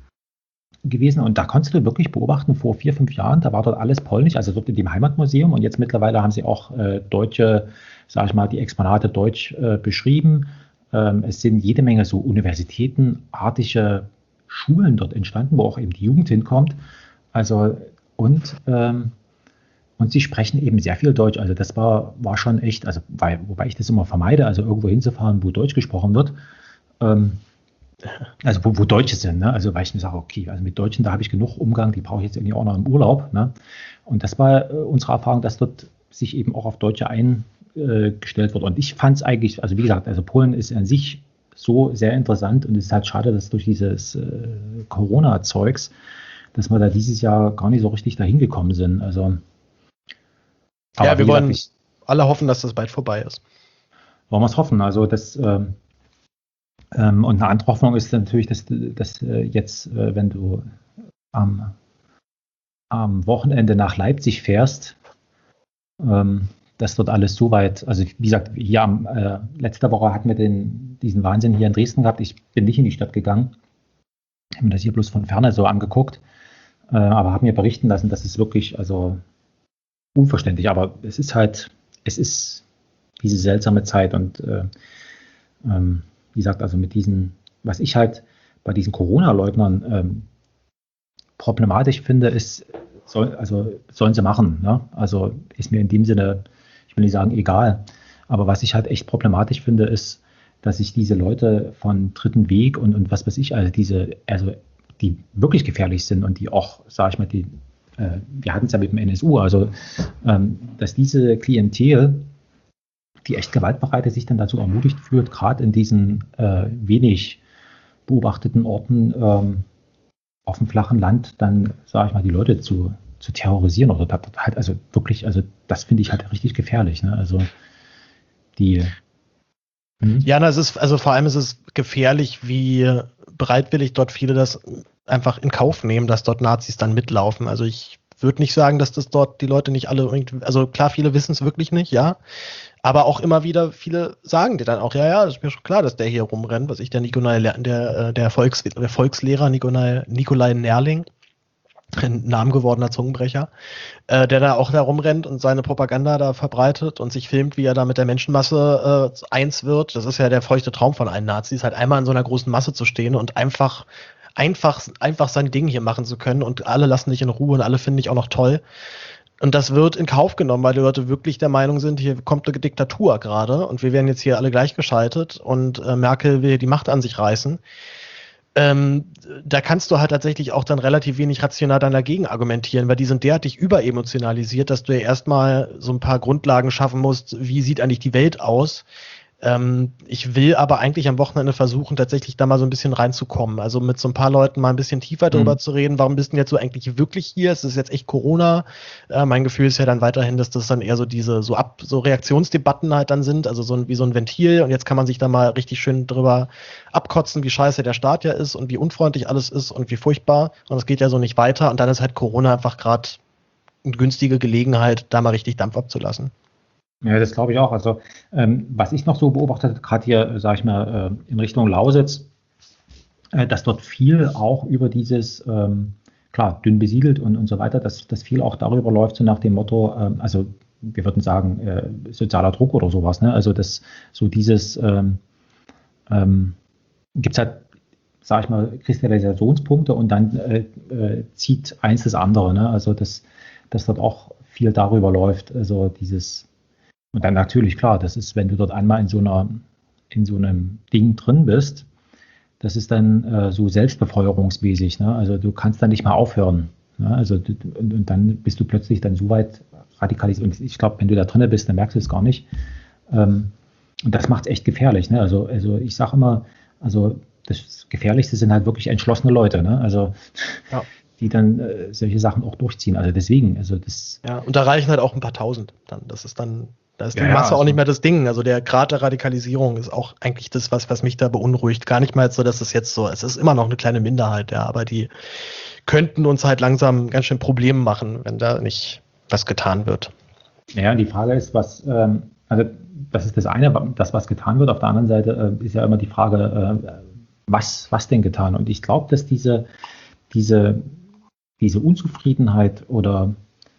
gewesen. Und da konntest du wirklich beobachten, vor vier, fünf Jahren, da war dort alles polnisch, also dort in dem Heimatmuseum. Und jetzt mittlerweile haben sie auch äh, deutsche, sage ich mal, die Exponate deutsch äh, beschrieben. Ähm, es sind jede Menge so universitätenartige Schulen dort entstanden, wo auch eben die Jugend hinkommt. Also und ähm, Und sie sprechen eben sehr viel Deutsch. Also das war, war schon echt, also weil, wobei ich das immer vermeide, also irgendwo hinzufahren, wo Deutsch gesprochen wird. Ähm, also wo, wo Deutsche sind, ne? Also weil ich mir sage, okay, also mit Deutschen, da habe ich genug Umgang, die brauche ich jetzt irgendwie auch noch im Urlaub. Ne? Und das war äh, unsere Erfahrung, dass dort sich eben auch auf Deutsche eingestellt äh, wird. Und ich fand es eigentlich, also wie gesagt, also Polen ist an sich so sehr interessant und es ist halt schade, dass durch dieses äh, Corona-Zeugs, dass wir da dieses Jahr gar nicht so richtig dahin gekommen sind. Also Aber ja, wir wollen gesagt, ich, alle hoffen, dass das bald vorbei ist. Wollen wir es hoffen. Also das ähm, ähm, und eine andere Hoffnung ist natürlich, dass, dass äh, jetzt, äh, wenn du am, am Wochenende nach Leipzig fährst, ähm, dass dort alles so weit, also wie gesagt, hier am, äh, letzte Woche hatten wir den, diesen Wahnsinn hier in Dresden gehabt. Ich bin nicht in die Stadt gegangen, habe mir das hier bloß von Ferne so angeguckt, äh, aber habe mir berichten lassen, dass es wirklich, also unverständlich, aber es ist halt, es ist diese seltsame Zeit und äh, ähm, wie gesagt, also mit diesen, was ich halt bei diesen Corona-Leugnern ähm, problematisch finde, ist, soll, also sollen sie machen, ne? Also ist mir in dem Sinne, ich will nicht sagen egal, aber was ich halt echt problematisch finde, ist, dass sich diese Leute von Dritten Weg und, und was weiß ich, also diese, also die wirklich gefährlich sind und die auch, sage ich mal, die, äh, wir hatten es ja mit dem N S U, also ähm, dass diese Klientel, die echt gewaltbereit ist, sich dann dazu ermutigt fühlt, gerade in diesen äh, wenig beobachteten Orten ähm, auf dem flachen Land dann, sage ich mal, die Leute zu, zu terrorisieren oder halt, also wirklich, also das finde ich halt richtig gefährlich, ne? Also die hm? Ja, na, es ist, also vor allem ist es gefährlich, wie bereitwillig dort viele das einfach in Kauf nehmen, dass dort Nazis dann mitlaufen. Also ich würde nicht sagen, dass das dort die Leute nicht alle irgendwie, also klar, viele wissen es wirklich nicht, ja. Aber auch immer wieder viele sagen dir dann auch, ja, ja, das ist mir schon klar, dass der hier rumrennt, was ich der Nikolai, der, der, Volks, der Volkslehrer Nikolai, Nikolai Nerling, ein namengewordener Zungenbrecher, äh, der da auch da rumrennt und seine Propaganda da verbreitet und sich filmt, wie er da mit der Menschenmasse äh, eins wird. Das ist ja der feuchte Traum von allen Nazis, halt einmal in so einer großen Masse zu stehen und einfach, einfach, einfach sein Ding hier machen zu können und alle lassen dich in Ruhe und alle finden dich auch noch toll. Und das wird in Kauf genommen, weil die Leute wirklich der Meinung sind, hier kommt eine Diktatur gerade und wir werden jetzt hier alle gleichgeschaltet und äh, Merkel will die Macht an sich reißen. Ähm, da kannst du halt tatsächlich auch dann relativ wenig rational dann dagegen argumentieren, weil die sind derartig überemotionalisiert, dass du ja erstmal so ein paar Grundlagen schaffen musst, wie sieht eigentlich die Welt aus. Ähm, ich will aber eigentlich am Wochenende versuchen, tatsächlich da mal so ein bisschen reinzukommen. Also mit so ein paar Leuten mal ein bisschen tiefer drüber mhm. zu reden, warum bist du jetzt so eigentlich wirklich hier? Es ist jetzt echt Corona. Äh, mein Gefühl ist ja dann weiterhin, dass das dann eher so diese so ab so Reaktionsdebatten halt dann sind, also so ein, wie so ein Ventil. Und jetzt kann man sich da mal richtig schön drüber abkotzen, wie scheiße der Staat ja ist und wie unfreundlich alles ist und wie furchtbar. Und es geht ja so nicht weiter. Und dann ist halt Corona einfach gerade eine günstige Gelegenheit, da mal richtig Dampf abzulassen. Ja, das glaube ich auch. Also ähm, was ich noch so beobachtet habe, gerade hier, sage ich mal, äh, in Richtung Lausitz, äh, dass dort viel auch über dieses, ähm, klar, dünn besiedelt und, und so weiter, dass das viel auch darüber läuft, so nach dem Motto, ähm, also wir würden sagen, äh, sozialer Druck oder sowas, ne? Also das, so dieses, ähm, ähm, gibt es halt, sage ich mal, Kristallisationspunkte und dann äh, äh, zieht eins das andere, ne? Also dass, dass dort auch viel darüber läuft, also dieses. Und dann natürlich, klar, das ist, wenn du dort einmal in so einer, in so einem Ding drin bist, das ist dann äh, so selbstbefeuerungsmäßig, ne? Also du kannst dann nicht mehr aufhören. Ne? Also du, und, und dann bist du plötzlich dann so weit radikalisiert. Und ich glaube, wenn du da drin bist, dann merkst du es gar nicht. Ähm, und das macht es echt gefährlich. Ne? Also, also ich sage immer, also das Gefährlichste sind halt wirklich entschlossene Leute, ne? Also ja. die dann äh, solche Sachen auch durchziehen. Also deswegen, also das. Ja, und da reichen halt auch ein paar Tausend dann. Das ist dann. Da ist die ja, Masse also, auch nicht mehr das Ding. Also der Grad der Radikalisierung ist auch eigentlich das, was, was mich da beunruhigt. Gar nicht mal so, dass es jetzt so, es ist immer noch eine kleine Minderheit, ja, aber die könnten uns halt langsam ganz schön Probleme machen, wenn da nicht was getan wird. Ja, die Frage ist, was, ähm, also das ist das eine, das, was getan wird. Auf der anderen Seite äh, ist ja immer die Frage, äh, was, was denn getan? Und ich glaube, dass diese, diese, diese Unzufriedenheit oder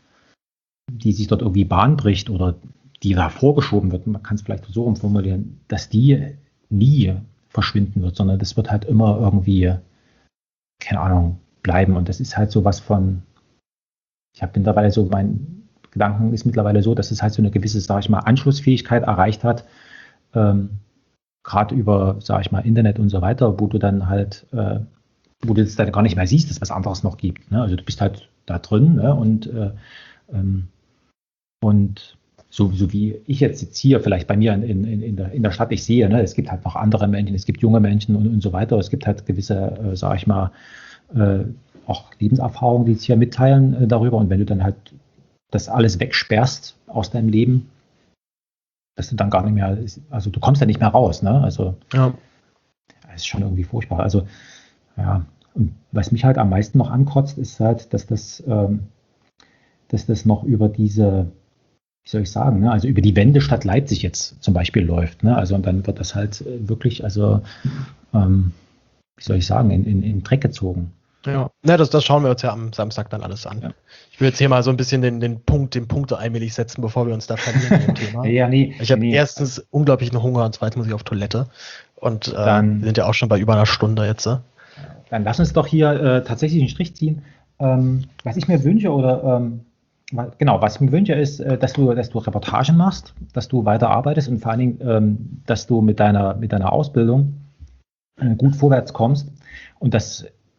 die sich dort irgendwie Bahn bricht oder die da vorgeschoben wird, man kann es vielleicht so umformulieren, dass die nie verschwinden wird, sondern das wird halt immer irgendwie, keine Ahnung, bleiben. Und das ist halt so was von, ich habe mittlerweile so, mein Gedanken ist mittlerweile so, dass es halt so eine gewisse, sage ich mal, Anschlussfähigkeit erreicht hat, ähm, gerade über, sage ich mal, Internet und so weiter, wo du dann halt, äh, wo du jetzt dann gar nicht mehr siehst, dass es was anderes noch gibt. Ne? Also du bist halt da drin, ne? und äh, ähm, und So, so wie ich jetzt, jetzt hier vielleicht bei mir in, in, in, der, in der Stadt, ich sehe, ne, es gibt halt noch andere Menschen, es gibt junge Menschen und, und so weiter. Es gibt halt gewisse, äh, sage ich mal, äh, auch Lebenserfahrungen, die sich hier mitteilen äh, darüber. Und wenn du dann halt das alles wegsperrst aus deinem Leben, dass du dann gar nicht mehr, also du kommst ja nicht mehr raus. Ne? Also ja. Das ist schon irgendwie furchtbar. Also ja, und was mich halt am meisten noch ankotzt, ist halt, dass das, ähm, dass das noch über diese, wie soll ich sagen, ne? Also über die Wendestadt Leipzig jetzt zum Beispiel läuft. Ne? Also und dann wird das halt wirklich, also ähm, wie soll ich sagen, in, in, in Dreck gezogen. Ja, ja das, das schauen wir uns ja am Samstag dann alles an. Ja. Ich will jetzt hier mal so ein bisschen den, den Punkt, den Punkte allmählich setzen, bevor wir uns da verlieren im Thema. Ja, nee, ich habe nee. erstens unglaublichen Hunger und zweitens muss ich auf Toilette. Und äh, dann, wir sind ja auch schon bei über einer Stunde jetzt. Äh? Dann lass uns doch hier äh, tatsächlich einen Strich ziehen. Ähm, was ich mir wünsche oder ähm, Genau, was ich mir wünsche, ist, dass du, dass du Reportagen machst, dass du weiter arbeitest und vor allen Dingen, ähm, dass du mit deiner, mit deiner Ausbildung äh, gut vorwärts kommst und dass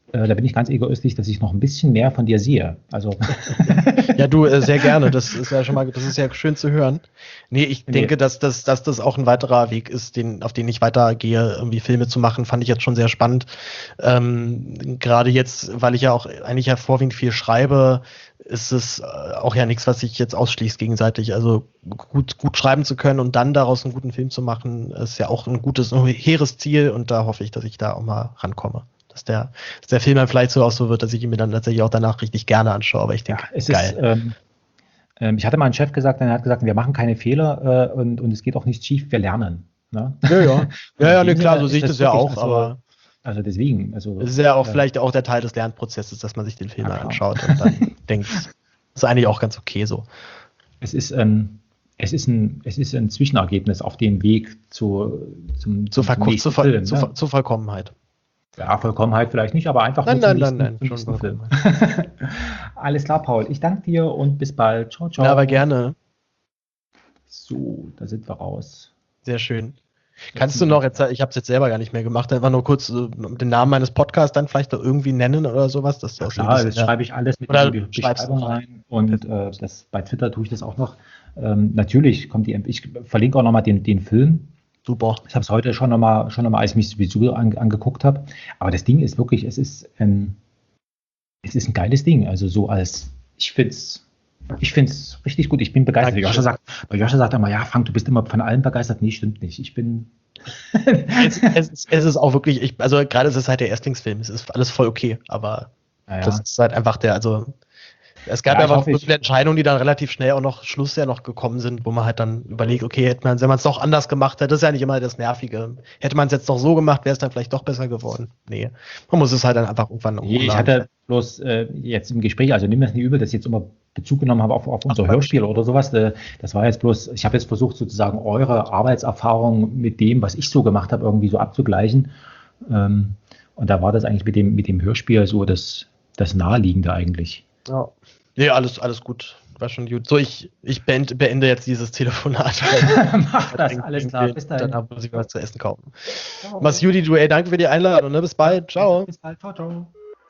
äh, da bin ich ganz egoistisch, dass ich noch ein bisschen mehr von dir sehe. Also Ja, du, äh, sehr gerne. Das ist ja schon mal, das ist ja schön zu hören. Nee, ich Nee. denke, dass das, dass das auch ein weiterer Weg ist, den, auf den ich weitergehe, irgendwie Filme zu machen, fand ich jetzt schon sehr spannend. Ähm, gerade jetzt, weil ich ja auch eigentlich ja vorwiegend viel schreibe, ist es äh, auch ja nichts, was sich jetzt ausschließt gegenseitig. Also gut, gut schreiben zu können und dann daraus einen guten Film zu machen, ist ja auch ein gutes, ein hehres Ziel und da hoffe ich, dass ich da auch mal rankomme. Dass der, dass der Film dann vielleicht so auch so wird, dass ich ihn mir dann tatsächlich auch danach richtig gerne anschaue. Aber ich denke, ja, es geil. ist, ähm, ähm, ich hatte mal einen Chef gesagt, der hat gesagt, wir machen keine Fehler äh, und, und es geht auch nicht schief, wir lernen. Ne? Ja, ja. Ja, ja, In ne, dem klar, Sinne so sehe ich ist das ja wirklich, auch, also, aber also deswegen, also es ist ja auch äh, vielleicht auch der Teil des Lernprozesses, dass man sich den Film Ja, mal klar. anschaut und dann denkt, das ist eigentlich auch ganz okay so. es ist, ähm, es ist ein, es ist ein Zwischenergebnis auf dem Weg zu, zum, Zur, zum Verko nächsten zur, Ver Film. zur, Ne? Ver zur Vollkommenheit. Ja, Vollkommenheit vielleicht nicht, aber einfach Nein, nur zum nein, nein, nächsten, nein, zum schon nächsten Film. Vollkommenheit. Alles klar, Paul. Ich danke dir und bis bald. Ciao, ciao. Na, aber gerne. So, da sind wir raus. Sehr schön. Kannst du noch, jetzt, ich habe es jetzt selber gar nicht mehr gemacht, einfach nur kurz äh, den Namen meines Podcasts dann vielleicht noch irgendwie nennen oder sowas? Dass du Ja, auch so ein klar, bisschen, das ja. schreibe ich alles mit Oder in die schreibst Beschreibung du rein und äh, das, bei Twitter tue ich das auch noch. Ähm, natürlich kommt die, ich verlinke auch nochmal den, den Film. Super. Ich habe es heute schon nochmal, schon noch mal, als ich mich sowieso an, angeguckt habe. Aber das Ding ist wirklich, es ist ein, es ist ein geiles Ding. Also so als, ich finde es ich find's richtig gut. Ich bin begeistert. Dankeschön. Joscha sagt, bei Joscha sagt immer, ja, Frank, du bist immer von allem begeistert. Nee, stimmt nicht. Ich bin es, es, es ist auch wirklich, ich, also gerade ist es halt der Erstlingsfilm, es ist alles voll okay, aber naja. das ist halt einfach der, also es gab Ja, ich einfach hoffe, so ich- viele Entscheidungen, die dann relativ schnell auch noch Schluss ja noch gekommen sind, wo man halt dann überlegt, okay, hätte man, wenn man es doch anders gemacht hätte, das ist ja nicht immer das Nervige. Hätte man es jetzt doch so gemacht, wäre es dann vielleicht doch besser geworden. Nee, man muss es halt dann einfach irgendwann Nee, ich umladen. hatte bloß äh, jetzt im Gespräch, also nimm das nicht übel, dass ich jetzt immer Bezug genommen habe auf, auf unser Hörspiel oder sowas. Äh, das war jetzt bloß, ich habe jetzt versucht, sozusagen eure Arbeitserfahrung mit dem, was ich so gemacht habe, irgendwie so abzugleichen. Ähm, und da war das eigentlich mit dem, mit dem Hörspiel so das, das Naheliegende eigentlich. Ja. Nee, alles, alles gut. War schon gut. So, ich, ich beende, beende jetzt dieses Telefonat. Mach das, alles klar. Bis dahin. Dann muss ich was zu essen kaufen. Ciao. Mach's Judy, du, ey, danke für die Einladung, ne? Bis bald. Ciao. Bis bald. Ciao, ciao.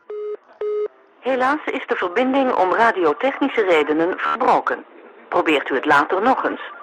Helaas is de verbinding om radiotechnische redenen verbroken. Probeert u het later nog eens.